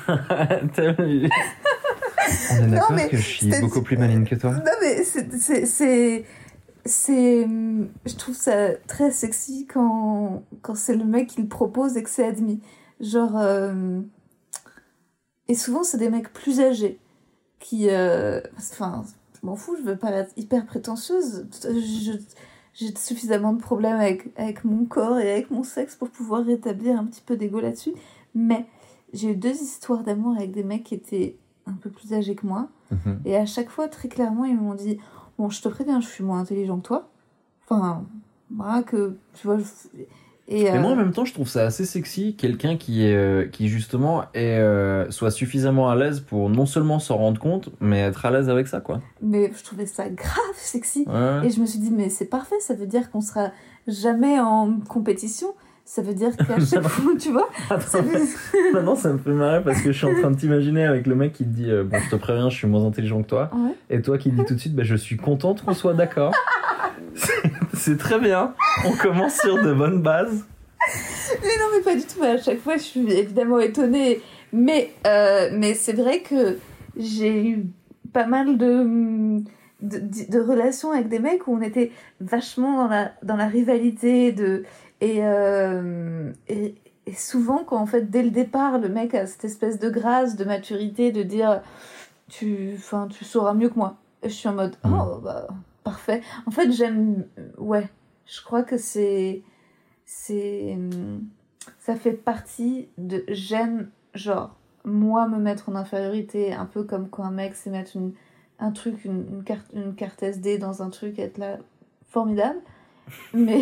On est d'accord non, mais que je suis beaucoup plus maligne que toi. Non, mais c'est... c'est, c'est... c'est je trouve ça très sexy quand quand c'est le mec qui le propose et que c'est admis, genre euh... et souvent c'est des mecs plus âgés qui euh... enfin je m'en fous, je veux pas être hyper prétentieuse, je... j'ai suffisamment de problèmes avec avec mon corps et avec mon sexe pour pouvoir rétablir un petit peu d'ego là-dessus, mais j'ai eu deux histoires d'amour avec des mecs qui étaient un peu plus âgés que moi, mmh. et à chaque fois très clairement ils m'ont dit bon, je te préviens, je suis moins intelligent que toi. Enfin, voilà, que, tu vois... Je... Et, Mais euh... moi, en même temps, je trouve ça assez sexy, quelqu'un qui, est, euh, qui justement, est, euh, soit suffisamment à l'aise pour non seulement s'en rendre compte, mais être à l'aise avec ça, quoi. Mais je trouvais ça grave sexy. Ouais. Et je me suis dit, mais c'est parfait, ça veut dire qu'on sera jamais en compétition. Ça veut dire qu'à chaque fois, tu vois... Attends, fait... Maintenant, ça me fait marrer parce que je suis en train de t'imaginer avec le mec qui te dit euh, bon, je te préviens, je suis moins intelligent que toi. Ouais. Et toi qui te dis tout de suite, bah, je suis contente qu'on soit d'accord. c'est, c'est très bien. On commence sur de bonnes bases. Mais non, mais pas du tout. À chaque fois, je suis évidemment étonnée. Mais, euh, mais c'est vrai que j'ai eu pas mal de... De, de, de relations avec des mecs où on était vachement dans la, dans la rivalité de... Et, euh, et, et souvent, quand en fait, dès le départ, le mec a cette espèce de grâce, de maturité, de dire tu, enfin, tu sauras mieux que moi. Et je suis en mode oh, bah, parfait. En fait, j'aime. Ouais, je crois que c'est. c'est ça fait partie de. J'aime, genre, moi, me mettre en infériorité, un peu comme quand un mec sait mettre une, un truc, une, une, carte, une carte S D dans un truc, être là, formidable. Mais.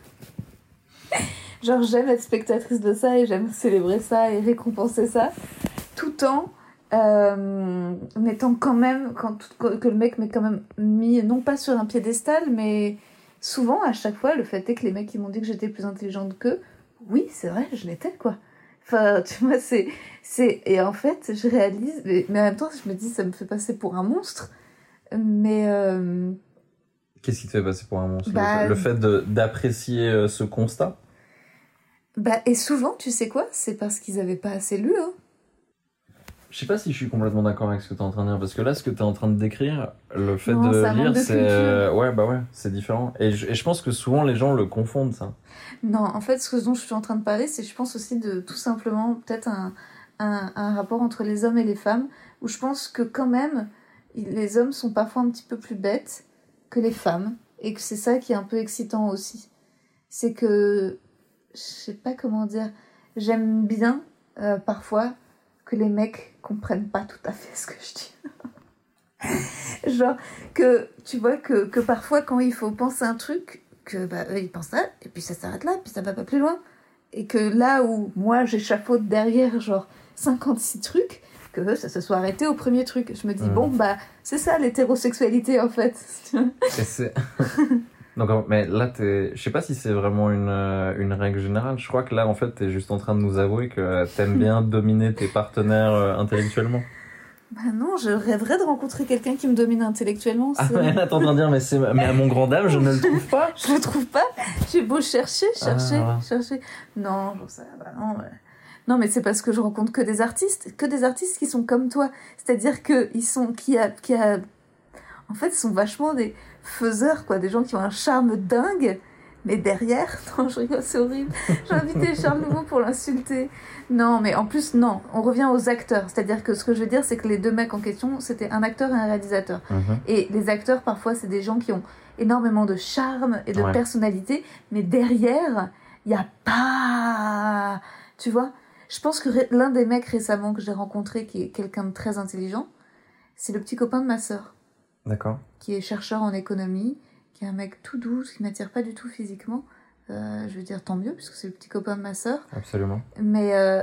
Genre j'aime être spectatrice de ça et j'aime célébrer ça et récompenser ça tout en euh, mettant quand même quand, que le mec m'ait quand même mis non pas sur un piédestal, mais souvent à chaque fois le fait est que les mecs qui m'ont dit que j'étais plus intelligente qu'eux, oui c'est vrai je l'étais quoi, enfin tu vois c'est, c'est... et en fait je réalise mais, mais en même temps je me dis ça me fait passer pour un monstre, mais euh... Qu'est-ce qui te fait passer pour un monstre? Bah, le fait de, d'apprécier euh, ce constat? Bah, et souvent, tu sais quoi? C'est parce qu'ils avaient pas assez lu, hein. Je sais pas si je suis complètement d'accord avec ce que t'es en train de dire, parce que là, ce que t'es en train de décrire, le fait non, de ça lire, de c'est... culture. Ouais, bah ouais, c'est différent. Et je, et je pense que souvent, les gens le confondent, ça. Non, en fait, ce dont je suis en train de parler, c'est je pense aussi de tout simplement peut-être un, un, un rapport entre les hommes et les femmes, où je pense que quand même, les hommes sont parfois un petit peu plus bêtes que les femmes, et que c'est ça qui est un peu excitant aussi. C'est que, je sais pas comment dire, j'aime bien euh, parfois que les mecs comprennent pas tout à fait ce que je dis. Genre que tu vois que, que parfois quand il faut penser un truc, que bah eux ils pensent ça et puis ça s'arrête là, puis ça va pas plus loin. Et que là où moi j'échafaude derrière genre cinquante-six trucs, que eux ça se soit arrêté au premier truc. Je me dis mmh. bon bah c'est ça l'hétérosexualité en fait. Et c'est... Donc, mais là, t'es... je sais pas si c'est vraiment une, une règle générale. Je crois que là, en fait, t'es juste en train de nous avouer que t'aimes bien dominer tes partenaires euh, intellectuellement. Bah non, je rêverais de rencontrer quelqu'un qui me domine intellectuellement. C'est... Ah, mais là, t'es en train de dire, mais, c'est... mais à mon grand dame, je ne le trouve pas. Je le trouve pas. J'ai beau chercher, chercher, ah. chercher. Non, j'en sais bah non. Ouais. Non, mais c'est parce que je rencontre que des artistes, que des artistes qui sont comme toi. C'est-à-dire que ils sont, qui a, qui a, en fait, sont vachement des faiseurs, quoi, des gens qui ont un charme dingue, mais derrière, non, je rigole, c'est horrible. J'ai invité Charles Nouveau pour l'insulter. Non, mais en plus, non, on revient aux acteurs. C'est-à-dire que ce que je veux dire, c'est que les deux mecs en question, c'était un acteur et un réalisateur. Mm-hmm. Et les acteurs, parfois, c'est des gens qui ont énormément de charme et de ouais. personnalité, mais derrière, il n'y a pas... Tu vois ? Je pense que l'un des mecs récemment que j'ai rencontré, qui est quelqu'un de très intelligent, c'est le petit copain de ma sœur. D'accord. Qui est chercheur en économie, qui est un mec tout doux, qui m'attire pas du tout physiquement. Euh, je veux dire, tant mieux, puisque c'est le petit copain de ma sœur. Absolument. Mais euh,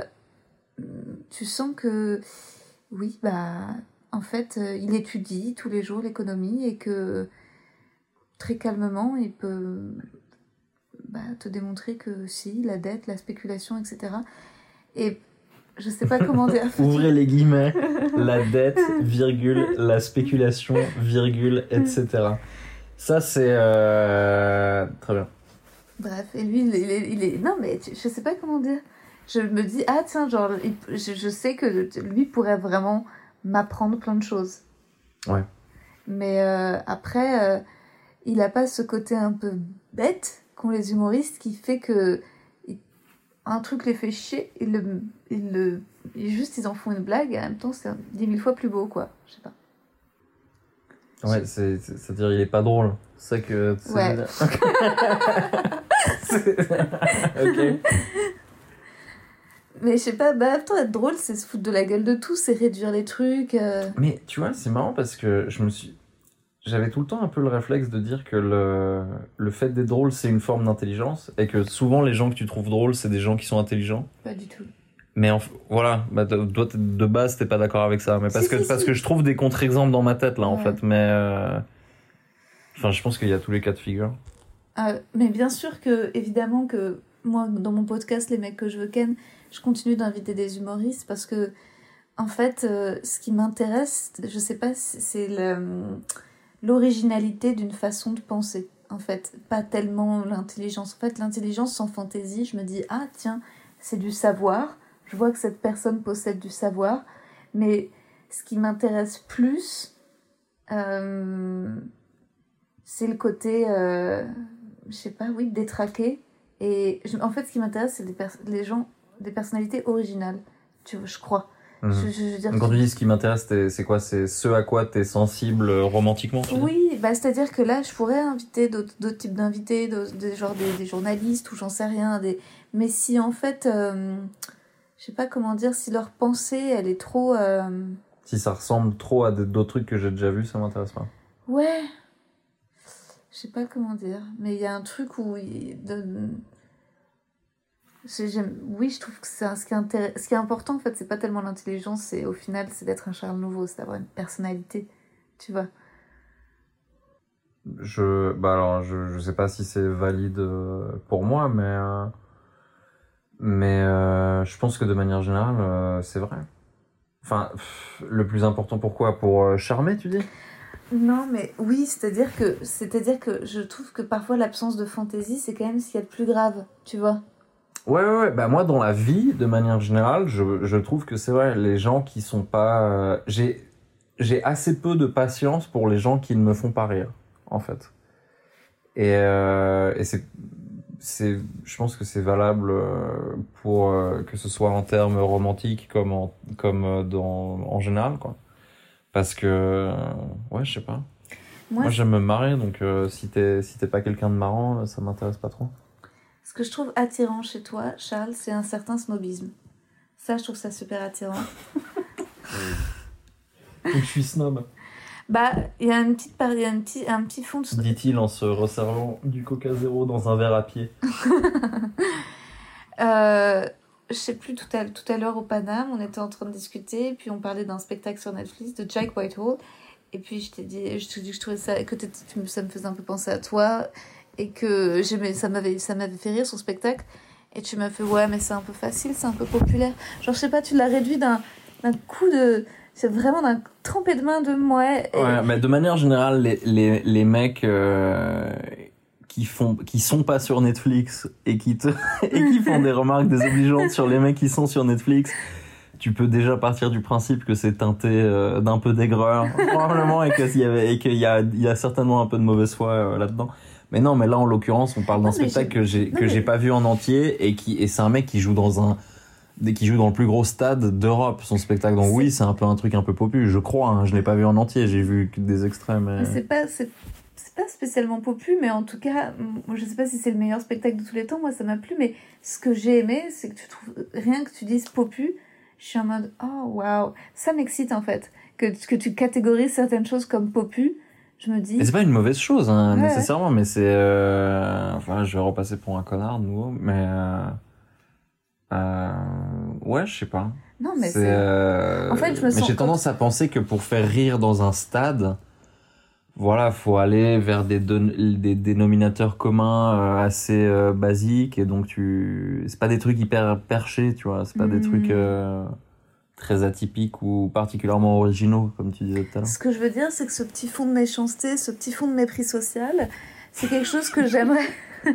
tu sens que, oui, bah, en fait, euh, il étudie tous les jours l'économie et que, très calmement, il peut bah, te démontrer que si, la dette, la spéculation, et cetera. Et je sais pas comment dire. Ouvrez les guillemets, la dette, virgule, la spéculation, virgule, et cetera. Ça, c'est... Euh... Très bien. Bref, et lui, il est... Il est... Non, mais je sais pas comment dire. Je me dis, ah tiens, genre, il... je, je sais que lui pourrait vraiment m'apprendre plein de choses. Ouais. Mais euh, après, euh, il a pas ce côté un peu bête qu'ont les humoristes qui fait que... un truc les fait chier, ils le, ils le, ils juste ils en font une blague et en même temps c'est dix mille fois plus beau quoi, je sais pas. Ouais, c'est, c'est, c'est-à-dire il est pas drôle, c'est ça que... C'est ouais. Ok. Mais je sais pas, bah attends, être drôle c'est se foutre de la gueule de tout, c'est réduire les trucs. Euh... Mais tu vois, c'est marrant parce que je me suis... J'avais tout le temps un peu le réflexe de dire que le, le fait d'être drôle, c'est une forme d'intelligence, et que souvent les gens que tu trouves drôles, c'est des gens qui sont intelligents. Pas du tout. Mais en, voilà, bah, toi de base, t'es pas d'accord avec ça, mais parce, si, que, si, parce si. que je trouve des contre-exemples dans ma tête, là, ouais. en fait, mais... Euh... Enfin, je pense qu'il y a tous les cas de figure. Euh, mais bien sûr que, évidemment, que moi, dans mon podcast, Les mecs que je veux ken, je continue d'inviter des humoristes, parce que, en fait, euh, ce qui m'intéresse, je sais pas, c'est le... l'originalité d'une façon de penser, en fait. Pas tellement l'intelligence. En fait, l'intelligence sans fantaisie, je me dis, ah tiens, c'est du savoir. Je vois que cette personne possède du savoir. Mais ce qui m'intéresse plus, euh, c'est le côté, euh, je sais pas, oui, détraqué. Et je, en fait, ce qui m'intéresse, c'est les, pers- les gens, des personnalités originales, tu vois, je crois. Mmh. Je, je veux dire, quand tu dis ce qui m'intéresse, c'est quoi? C'est ce à quoi tu es sensible romantiquement? Oui, bah, c'est-à-dire que là, je pourrais inviter d'autres, d'autres types d'invités, d'autres, des, genre des, des journalistes ou j'en sais rien. Des... Mais si en fait, euh, je sais pas comment dire, si leur pensée, elle est trop... Euh... Si ça ressemble trop à d'autres trucs que j'ai déjà vus, ça m'intéresse pas. Ouais. Je sais pas comment dire. Mais il y a un truc où... Il... De... J'aime... Oui, je trouve que c'est un... ce, qui est intér... ce qui est important, en fait, c'est pas tellement l'intelligence, c'est au final, c'est d'être un Charles Nouveau, c'est d'avoir une personnalité, tu vois. Je... Bah alors, je, je sais pas si c'est valide pour moi, mais... Euh... Mais euh, je pense que de manière générale, euh, c'est vrai. Enfin, pff, le plus important, pourquoi? Pour euh, charmer, tu dis? Non, mais oui, c'est-à-dire que, c'est-à-dire que je trouve que parfois l'absence de fantaisie, c'est quand même ce qu'il y a de plus grave, tu vois. Ouais, ouais, ouais. Bah, moi, dans la vie, de manière générale, je, je trouve que c'est vrai, les gens qui sont pas... Euh, j'ai, j'ai assez peu de patience pour les gens qui ne me font pas rire, en fait. Et, euh, et c'est, c'est, je pense que c'est valable pour euh, que ce soit en termes romantiques comme en, comme dans, en général, quoi. Parce que, ouais, je sais pas. Moi, Moi j'aime me marrer, donc euh, si t'es, si t'es pas quelqu'un de marrant, ça m'intéresse pas trop. Ce que je trouve attirant chez toi, Charles, c'est un certain snobisme. Ça, je trouve ça super attirant. Donc, je suis snob. Bah, il y a une petite par... y a un petit, un petit fond de... Dit-il en se resservant du Coca Zéro dans un verre à pied. euh, je sais plus, tout à, tout à l'heure au Paname, on était en train de discuter, puis on parlait d'un spectacle sur Netflix de Jack Whitehall, et puis je t'ai dit, je t'ai dit que je trouvais ça, que ça me faisait un peu penser à toi, et que j'aimais, ça m'avait, ça m'avait fait rire son spectacle, et tu m'as fait, ouais, mais c'est un peu facile, c'est un peu populaire. Genre, je sais pas, tu l'as réduit d'un, d'un coup de... C'est vraiment d'un trempé de main de moi. Et... Ouais, mais de manière générale, les, les, les mecs euh, qui, font, qui sont pas sur Netflix et qui, te, et qui font des remarques désobligeantes sur les mecs qui sont sur Netflix, tu peux déjà partir du principe que c'est teinté euh, d'un peu d'aigreur, probablement, et qu'il y, avait, et qu'il y, a, il y a certainement un peu de mauvaise foi euh, là-dedans. Mais non, mais là, en l'occurrence, on parle d'un non, spectacle j'ai... que j'ai, non, que mais... j'ai pas vu en entier, et, qui, et c'est un mec qui joue dans un... Dès qu'il joue dans le plus gros stade d'Europe, son spectacle. Donc c'est... oui, c'est un peu un truc un peu popu, je crois. Hein. Je l'ai pas vu en entier, j'ai vu que des extraits. Mais... mais c'est pas, c'est, c'est pas spécialement popu, mais en tout cas, moi, je sais pas si c'est le meilleur spectacle de tous les temps. Moi, ça m'a plu, mais ce que j'ai aimé, c'est que tu trouves rien que tu dises popu, je suis en mode oh waouh, ça m'excite en fait, que que tu catégorises certaines choses comme popu. Je me dis. Mais c'est pas une mauvaise chose, hein, ouais, nécessairement, mais c'est. Euh... Enfin, je vais repasser pour un connard de nouveau, mais. Euh... Euh... Ouais, je sais pas. Non, mais c'est. c'est... Euh... En fait, je me sens. Mais j'ai tendance comme... à penser que pour faire rire dans un stade, voilà, faut aller vers des, don... des dénominateurs communs euh, assez euh, basiques, et donc tu. C'est pas des trucs hyper perchés, tu vois. C'est pas mmh. des trucs euh, très atypiques ou particulièrement originaux, comme tu disais tout à l'heure. Ce que je veux dire, c'est que ce petit fond de méchanceté, ce petit fond de mépris social, c'est quelque chose que j'aimerais.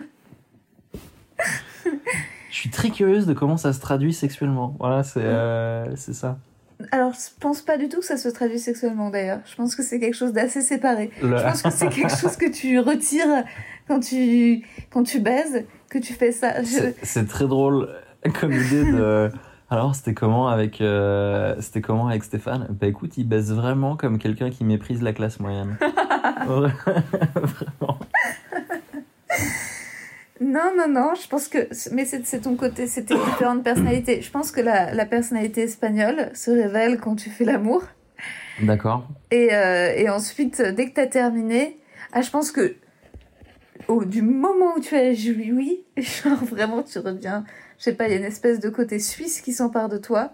Je suis très curieuse de comment ça se traduit sexuellement. Voilà, c'est, euh, c'est ça. Alors, je pense pas du tout que ça se traduit sexuellement, d'ailleurs. Je pense que c'est quelque chose d'assez séparé. Le... Je pense que c'est quelque chose que tu retires quand tu, quand tu baises, que tu fais ça. Je... C'est, c'est très drôle comme idée de... Alors, c'était comment avec, euh, c'était comment avec Stéphane ? Bah écoute, il baise vraiment comme quelqu'un qui méprise la classe moyenne. Vraiment. Non, non, non, je pense que... Mais c'est, c'est ton côté, c'est tes différentes personnalités. Je pense que la, la personnalité espagnole se révèle quand tu fais l'amour. D'accord. Et, euh, et ensuite, dès que t'as terminé... Ah, je pense que... Au, du moment où tu as joui, genre vraiment, tu reviens... Je sais pas, il y a une espèce de côté suisse qui s'empare de toi.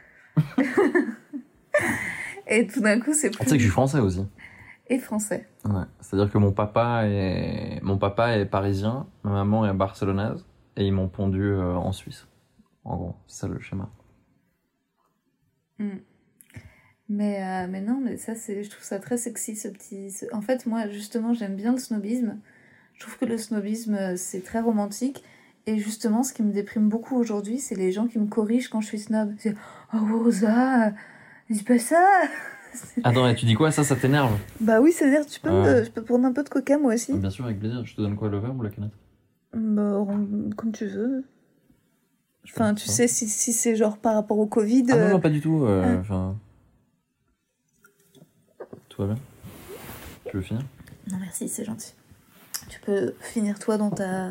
Et tout d'un coup, c'est plus... Tu sais que je suis français aussi. Et français. Ouais, c'est-à-dire que mon papa est mon papa est parisien, ma maman est barcelonaise, et ils m'ont pondu euh, en Suisse. En gros, c'est ça le schéma. Mm. Mais euh, mais non, mais ça c'est, je trouve ça très sexy ce petit. Ce... En fait, moi justement, j'aime bien le snobisme. Je trouve que le snobisme c'est très romantique. Et justement, ce qui me déprime beaucoup aujourd'hui, c'est les gens qui me corrigent quand je suis snob. C'est oh Rosa, dis pas ça. Attends, et tu dis quoi, ça, ça t'énerve ? Bah oui, ça m'énerve. Tu peux, ouais. me, je peux prendre un peu de coca, moi aussi ? Bien sûr, avec plaisir. Je te donne quoi, le verre ou la canette ? Bah, comme tu veux. Enfin, tu sais, si, si c'est genre par rapport au Covid... Ah non, non, pas du tout. Euh, enfin... Tout va bien ? Tu veux finir ? Non, merci, c'est gentil. Tu peux finir, toi, dans ta...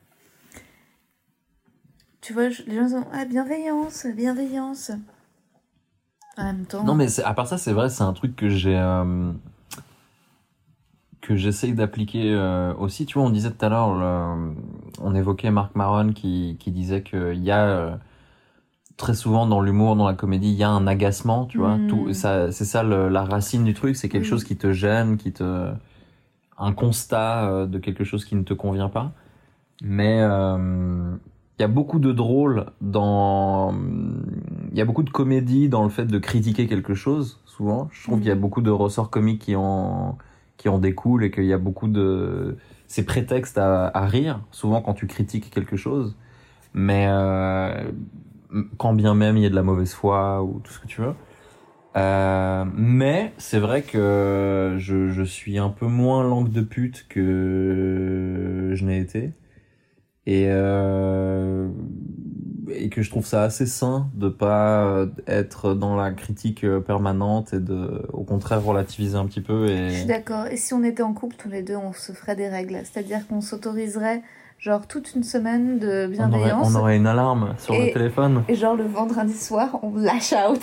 Tu vois, les gens disent « Ah, bienveillance, bienveillance !» En même temps... Non, mais c'est, à part ça, c'est vrai, c'est un truc que j'ai... Euh, que j'essaye d'appliquer euh, aussi. Tu vois, on disait tout à l'heure, le, on évoquait Marc Maron qui, qui disait qu'il y a... Euh, très souvent dans l'humour, dans la comédie, il y a un agacement, tu vois. Mmh. Tout, ça, c'est ça le, la racine du truc, c'est quelque mmh. chose qui te gêne, qui te... un constat de quelque chose qui ne te convient pas. Mais... Euh, il y a beaucoup de drôle dans... Il y a beaucoup de comédie dans le fait de critiquer quelque chose, souvent. Je trouve mmh. qu'il y a beaucoup de ressorts comiques qui en, qui en découlent et qu'il y a beaucoup de... C'est prétexte à, à rire, souvent quand tu critiques quelque chose. Mais euh, quand bien même il y a de la mauvaise foi ou tout ce que tu veux. Euh, mais c'est vrai que je, je suis un peu moins langue de pute que je n'ai été. Et, euh, et que je trouve ça assez sain de pas être dans la critique permanente et de, au contraire, relativiser un petit peu. Et... Je suis d'accord. Et si on était en couple, tous les deux, on se ferait des règles. C'est-à-dire qu'on s'autoriserait genre toute une semaine de bienveillance. On aurait, on aurait une alarme sur et, le téléphone. Et genre le vendredi soir, on lash out.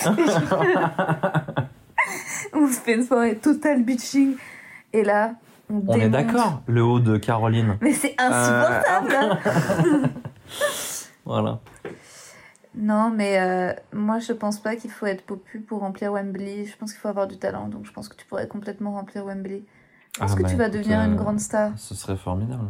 On se fait une soirée total bitching. Et là... On, on est d'accord, le haut de Caroline. Mais c'est insupportable. Euh... Voilà. Non, mais euh, moi je pense pas qu'il faut être popu pour remplir Wembley. Je pense qu'il faut avoir du talent, donc je pense que tu pourrais complètement remplir Wembley. Est-ce ah, que bah, tu vas écoute, devenir euh, une grande star? Ce serait formidable.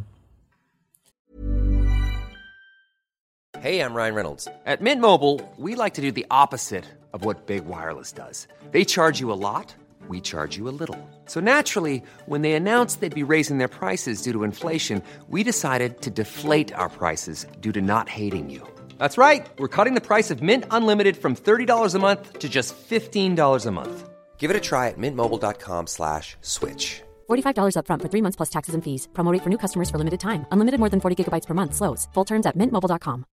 Hey, I'm Ryan Reynolds. At Mint Mobile, we like to do the opposite of what Big Wireless does. They charge you a lot. We charge you a little. So naturally, when they announced they'd be raising their prices due to inflation, we decided to deflate our prices due to not hating you. That's right. We're cutting the price of Mint Unlimited from thirty dollars a month to just fifteen dollars a month. Give it a try at mintmobile.com slash switch. forty-five dollars up front for three months plus taxes and fees. Promo rate for new customers for limited time. Unlimited more than forty gigabytes per month. Slows full terms at mint mobile dot com.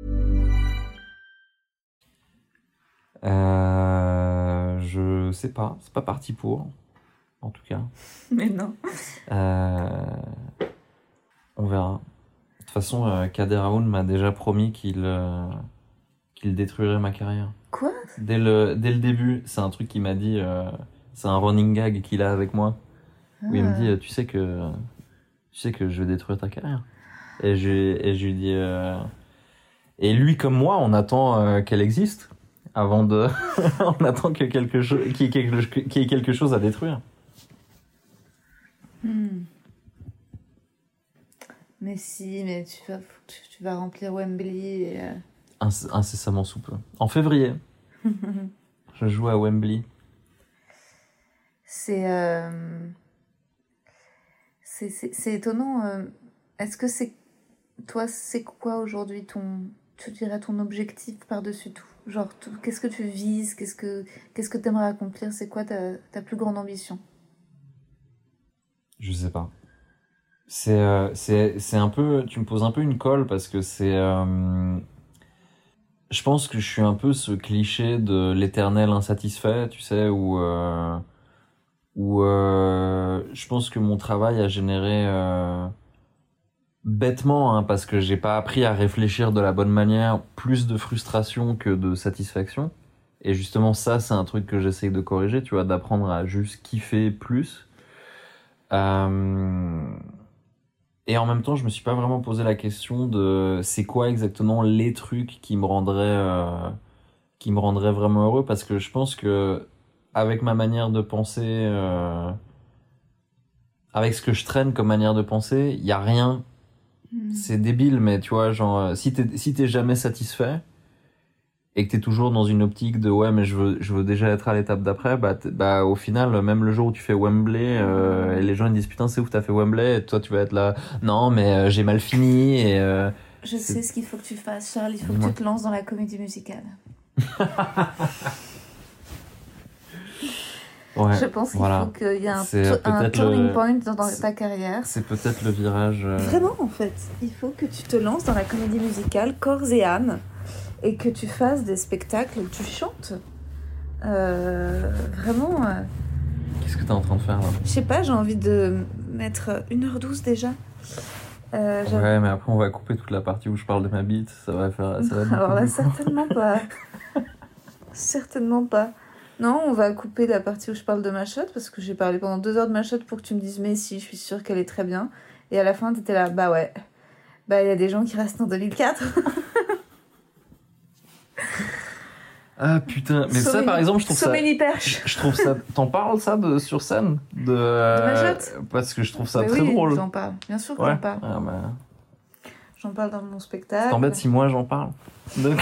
Euh, je sais pas, c'est pas parti pour, en tout cas. Mais non. Euh, on verra. De toute façon, euh, Kader Aoun m'a déjà promis qu'il euh, qu'il détruirait ma carrière. Quoi ? Dès le dès le début, c'est un truc qu'il m'a dit. Euh, c'est un running gag qu'il a avec moi. Ah. Où il me dit, tu sais que tu sais que je vais détruire ta carrière. Et je et je lui dis. Euh, et lui comme moi, on attend euh, qu'elle existe. Avant de... on attend que quelque chose... qu'il y ait quelque... qu'il y ait quelque chose à détruire. Hmm. Mais si, mais tu vas, tu, tu vas remplir Wembley et... Euh... Inc- incessamment sous peu. En février, je joue à Wembley. C'est... Euh... C'est, c'est, c'est étonnant. Euh... Est-ce que c'est... Toi, c'est quoi aujourd'hui ton... Tu dirais ton objectif par-dessus tout? Genre, tout, qu'est-ce que tu vises? Qu'est-ce que qu'est-ce que t'aimerais accomplir? C'est quoi ta, ta plus grande ambition? Je sais pas. C'est, euh, c'est, c'est un peu... Tu me poses un peu une colle parce que c'est... Euh, je pense que je suis un peu ce cliché de l'éternel insatisfait, tu sais, où... Euh, où euh, je pense que mon travail a généré... Euh, bêtement, hein, parce que j'ai pas appris à réfléchir de la bonne manière, plus de frustration que de satisfaction. Et justement, ça, c'est un truc que j'essaye de corriger, tu vois, d'apprendre à juste kiffer plus. Euh... Et en même temps, je me suis pas vraiment posé la question de c'est quoi exactement les trucs qui me rendraient, euh... qui me rendraient vraiment heureux, parce que je pense que avec ma manière de penser, euh... avec ce que je traîne comme manière de penser, il y a rien. C'est débile, mais tu vois, genre, si t'es, si t'es jamais satisfait et que t'es toujours dans une optique de ouais, mais je veux, je veux déjà être à l'étape d'après, bah, bah, au final, même le jour où tu fais Wembley, euh, et les gens ils disent putain, c'est ouf, t'as fait Wembley, et toi tu vas être là, non, mais euh, j'ai mal fini, et. Euh, je sais c'est... ce qu'il faut que tu fasses, Charles, il faut Dis-moi. que tu te lances dans la comédie musicale. Ouais, je pense qu'il voilà. faut qu'il y ait un, to- un turning le... point dans, dans ta carrière. C'est peut-être le virage... Euh... Vraiment, en fait. Il faut que tu te lances dans la comédie musicale, corps et âme, et que tu fasses des spectacles où tu chantes. Euh, vraiment... Euh... Qu'est-ce que t'es en train de faire, là ? Je sais pas, j'ai envie de mettre une heure douze déjà. Euh, ouais, mais après, on va couper toute la partie où je parle de ma bite. Ça va faire... Ça va Alors là, certainement pas. certainement pas. Non, on va couper la partie où je parle de ma shot, parce que j'ai parlé pendant deux heures de ma shot pour que tu me dises mais si, je suis sûre qu'elle est très bien. Et à la fin, t'étais là, bah ouais. Bah, il y a des gens qui restent en deux mille quatre. Ah putain, mais so ça many, par exemple, je trouve so ça... perches. Je trouve ça... T'en parles ça de, sur scène de, de ma shot parce que je trouve ça mais très oui, drôle. J'en parle, bien sûr que ouais. j'en parle. Ah bah... J'en parle dans mon spectacle. Ça t'embête si moi j'en parle. Donc...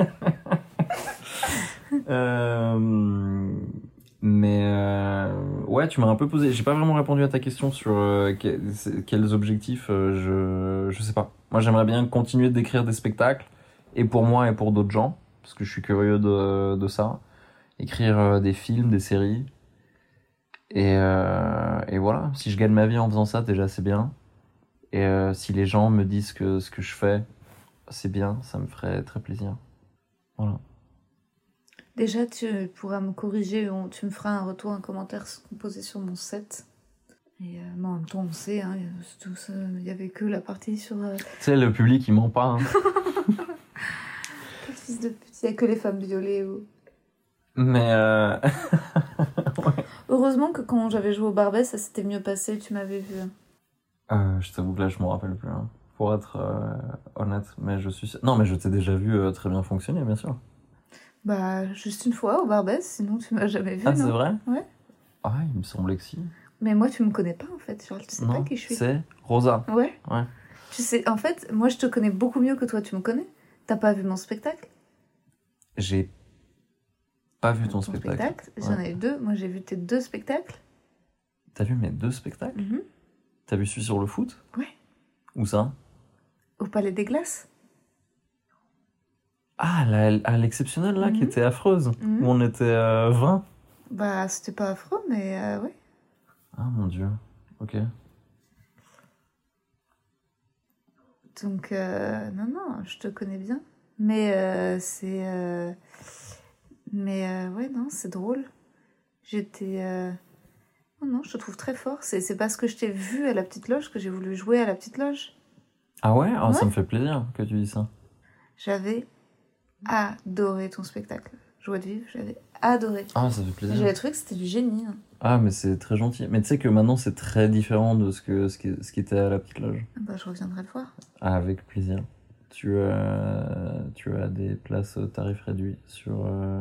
Euh, mais euh, ouais, tu m'as un peu posé. J'ai pas vraiment répondu à ta question sur euh, que, quels objectifs. Euh, je je sais pas. Moi, j'aimerais bien continuer d'écrire des spectacles, et pour moi et pour d'autres gens, parce que je suis curieux de, de ça. Écrire euh, des films, des séries. Et, euh, et voilà, si je gagne ma vie en faisant ça, déjà, c'est bien. Et euh, si les gens me disent que ce que je fais, c'est bien, ça me ferait très plaisir. Voilà. Déjà, tu pourras me corriger, on- tu me feras un retour, un commentaire posé sur mon set. Et euh, mais en même temps, on sait, hein, tout ça, il n'y avait que la partie sur... euh, Tu sais, le public, il ment pas. Hein. Quel fils de pute, il n'y a que les femmes violées. Ou... Mais euh... Heureusement que quand j'avais joué au Barbès, ça s'était mieux passé, tu m'avais vu. euh, je t'avoue que là, je m'en rappelle plus. Hein, pour être euh, honnête, mais je suis... Non, mais je t'ai déjà vu euh, très bien fonctionner, bien sûr. Bah, juste une fois au Barbès, sinon tu m'as jamais vu, Ah, non? c'est vrai? Ouais. Ah, il me semblait que si. Mais moi, tu me connais pas, en fait, genre, tu sais Non, pas qui je suis. c'est Rosa. Ouais. Ouais. Tu sais, en fait, moi, je te connais beaucoup mieux que toi, tu me connais. T'as pas vu mon spectacle? J'ai pas vu ton, spectacle. J'en Ouais. ai eu deux. Moi, j'ai vu tes deux spectacles. T'as vu mes deux spectacles? Mhm. T'as vu celui sur le foot? Ouais. Où ça? Au Palais des Glaces. Ah, la, à l'exceptionnel, là, Mhm. qui était affreuse. Mhm. Où on était euh, vingt. Bah, c'était pas affreux, mais euh, ouais. Ah, mon Dieu. Ok. Donc, euh, non, non, je te connais bien. Mais euh, c'est... euh, Mais euh, ouais, non, c'est drôle. J'étais... euh, Non, non, je te trouve très fort. C'est c'est parce que je t'ai vu à la Petite Loge que j'ai voulu jouer à la Petite Loge. Ah ouais? Ah, ça Ouais. me fait plaisir que tu dis ça. J'avais adoré ton spectacle. Joie de vivre, j'avais adoré. Ah, ça fait plaisir. J'avais trouvé que c'était du génie. hein. Ah, mais c'est très gentil. Mais tu sais que maintenant, c'est très différent de ce, que, ce, qui, ce qui était à la Petite Loge. Ah bah, je reviendrai le voir. Ah, avec plaisir. Tu as, tu as des places au tarif réduit sur... euh,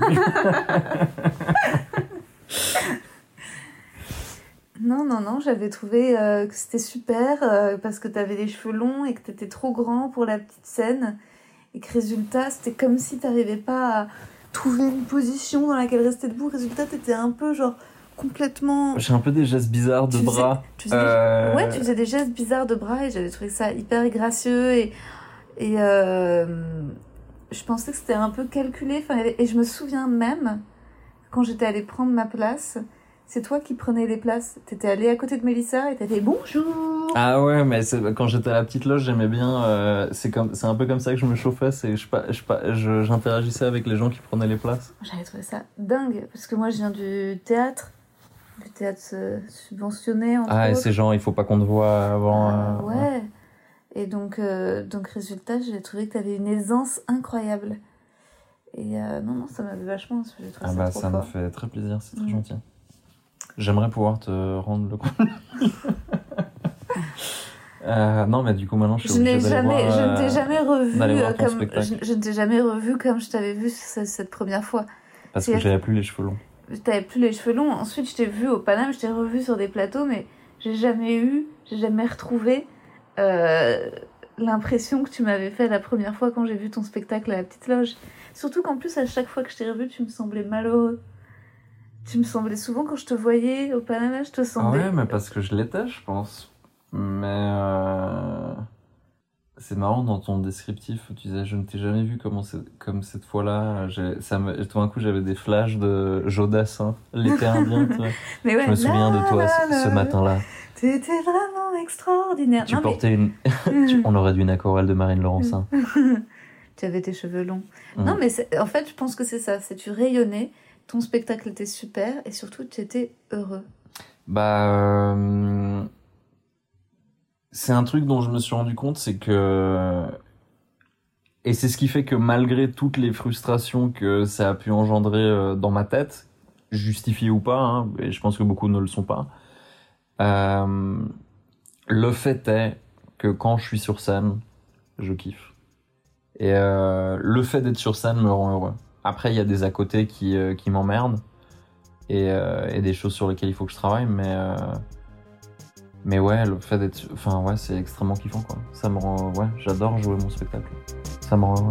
Non, non, non, j'avais trouvé euh, que c'était super euh, parce que t'avais les cheveux longs et que t'étais trop grand pour la petite scène. Et que résultat, c'était comme si t'arrivais pas à trouver une position dans laquelle rester debout. Résultat, t'étais un peu genre complètement... J'ai un peu des gestes bizarres de Tu faisais- bras. Tu faisais, des... Euh, Ouais, tu faisais des gestes bizarres de bras et j'avais trouvé ça hyper gracieux et, et euh, je pensais que c'était un peu calculé. Enfin, et je me souviens même, quand j'étais allée prendre ma place, c'est toi qui prenais les places. T'étais allée à côté de Mélissa et t'as fait bonjour. Ah ouais, mais c'est- quand j'étais à la Petite Loge, j'aimais bien... euh, c'est comme, c'est un peu comme ça que je me chauffais. C'est, je, pas- je, pas- je- j'interagissais avec les gens qui prenaient les places. J'avais trouvé ça dingue parce que moi je viens du théâtre, du théâtre euh, subventionné entre Ah, et autres. ces gens, il faut pas qu'on te voie avant... Ah, euh, ouais. Et donc, euh, donc résultat, j'ai trouvé que tu avais une aisance incroyable. Et euh, non, non, ça m'avait vachement... J'ai trouvé Ah ça bah trop ça me fort. fait très plaisir, c'est très Mm. gentil. J'aimerais pouvoir te rendre le coup. euh, non, mais du coup maintenant je suis Je n'ai obligé d'aller jamais, voir, je ne euh, t'ai jamais revu d'aller voir euh, ton comme spectacle. je, je ne t'ai jamais revu comme je t'avais vu ce- cette première fois. Parce que c'est- j'avais plus les cheveux longs. T'avais plus les cheveux longs. Ensuite, je t'ai vu au Paname, je t'ai revu sur des plateaux, mais j'ai jamais eu, j'ai jamais retrouvé euh, l'impression que tu m'avais fait la première fois quand j'ai vu ton spectacle à la Petite Loge. Surtout qu'en plus, à chaque fois que je t'ai revu, tu me semblais malheureux. Tu me semblais souvent, quand je te voyais au Panama, je te Ah semblais... ouais, mais parce que je l'étais, je pense. Mais euh... c'est marrant dans ton descriptif où tu disais je ne t'ai jamais vu comme, c'est- comme cette fois-là. J'ai... Ça me... Tout d'un coup, j'avais des flashs de Jodassin, l'été indien. Tu vois. Mais ouais, Je me souviens là, de toi là, ce, là, ce matin-là. T'étais vraiment extraordinaire. Tu Non, mais- portais une. tu- On aurait dû une aquarelle de Marine Laurencin. Tu avais tes cheveux longs. Mm. Non, mais c'est- en fait, je pense que c'est ça. C'est tu rayonnais, ton spectacle était super, et surtout, tu étais heureux. Bah. euh, C'est un truc dont je me suis rendu compte, c'est que. Et c'est ce qui fait que malgré toutes les frustrations que ça a pu engendrer euh, dans ma tête, justifiées ou pas, hein, et je pense que beaucoup ne le sont pas, euh, le fait est que quand je suis sur scène, je kiffe. Et euh, le fait d'être sur scène me rend heureux. Après, il y a des à côté qui, euh, qui m'emmerdent et, euh, et des choses sur lesquelles il faut que je travaille, mais euh, mais ouais, le fait d'être, enfin ouais, c'est extrêmement kiffant quoi. Ça me rend, ouais, j'adore jouer mon spectacle. Ça me rend heureux.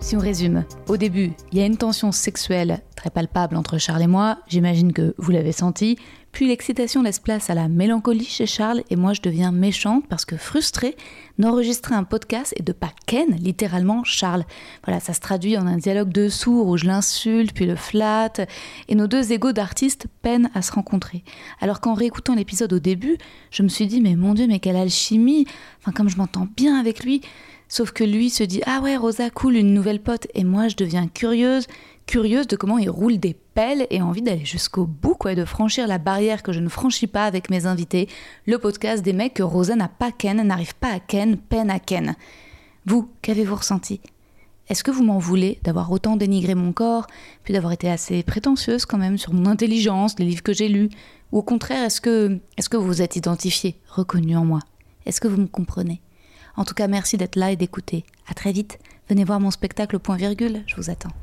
Si on résume, au début, il y a une tension sexuelle très palpable entre Charles et moi, j'imagine que vous l'avez senti, puis l'excitation laisse place à la mélancolie chez Charles et moi je deviens méchante parce que frustrée d'enregistrer un podcast et de pas ken littéralement Charles. Voilà, ça se traduit en un dialogue de sourds où je l'insulte puis le flatte et nos deux égos d'artistes peinent à se rencontrer. Alors qu'en réécoutant l'épisode au début, je me suis dit mais mon Dieu mais quelle alchimie, enfin comme je m'entends bien avec lui. Sauf que lui se dit « Ah ouais, Rosa, cool, une nouvelle pote ». Et moi, je deviens curieuse, curieuse de comment il roule des pelles et envie d'aller jusqu'au bout, quoi, et de franchir la barrière que je ne franchis pas avec mes invités, le podcast des mecs que Rosa n'a pas ken, n'arrive pas à ken, peine à ken. Vous, qu'avez-vous ressenti ? Est-ce que vous m'en voulez d'avoir autant dénigré mon corps, puis d'avoir été assez prétentieuse quand même sur mon intelligence, les livres que j'ai lus ? Ou au contraire, est-ce que, est-ce que vous vous êtes identifié, reconnu en moi ? Est-ce que vous me comprenez ? En tout cas, merci d'être là et d'écouter. À très vite. Venez voir mon spectacle au point virgule, je vous attends.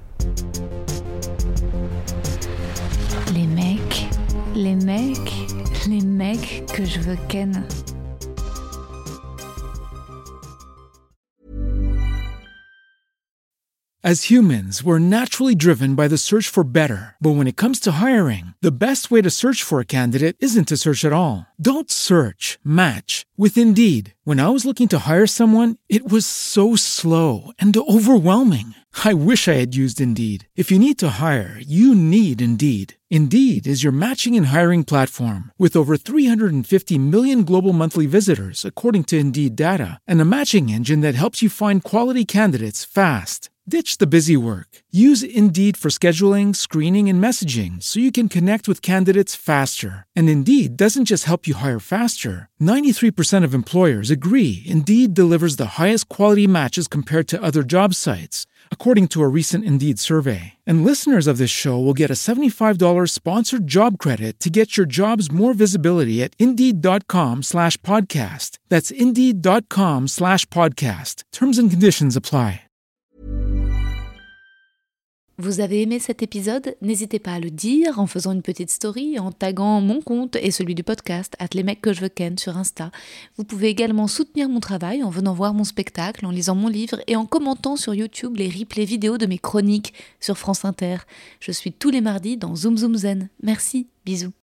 Les mecs, les mecs, les mecs que je veux ken. As humans, we're naturally driven by the search for better. But when it comes to hiring, the best way to search for a candidate isn't to search at all. Don't search, match with Indeed. When I was looking to hire someone, it was so slow and overwhelming. I wish I had used Indeed. If you need to hire, you need Indeed. Indeed is your matching and hiring platform with over three hundred fifty million global monthly visitors, according to Indeed data, and a matching engine that helps you find quality candidates fast. Ditch the busy work. Use Indeed for scheduling, screening, and messaging so you can connect with candidates faster. And Indeed doesn't just help you hire faster. ninety-three percent of employers agree Indeed delivers the highest quality matches compared to other job sites, according to a recent Indeed survey. And listeners of this show will get a seventy-five dollars sponsored job credit to get your jobs more visibility at Indeed.com slash podcast. That's Indeed.com slash podcast. Terms and conditions apply. Vous avez aimé cet épisode ? N'hésitez pas à le dire en faisant une petite story, en taguant mon compte et celui du podcast, at les mecs que je veux ken sur Insta. Vous pouvez également soutenir mon travail en venant voir mon spectacle, en lisant mon livre et en commentant sur YouTube les replays vidéo de mes chroniques sur France Inter. Je suis tous les mardis dans Zoom Zoom Zen. Merci, bisous.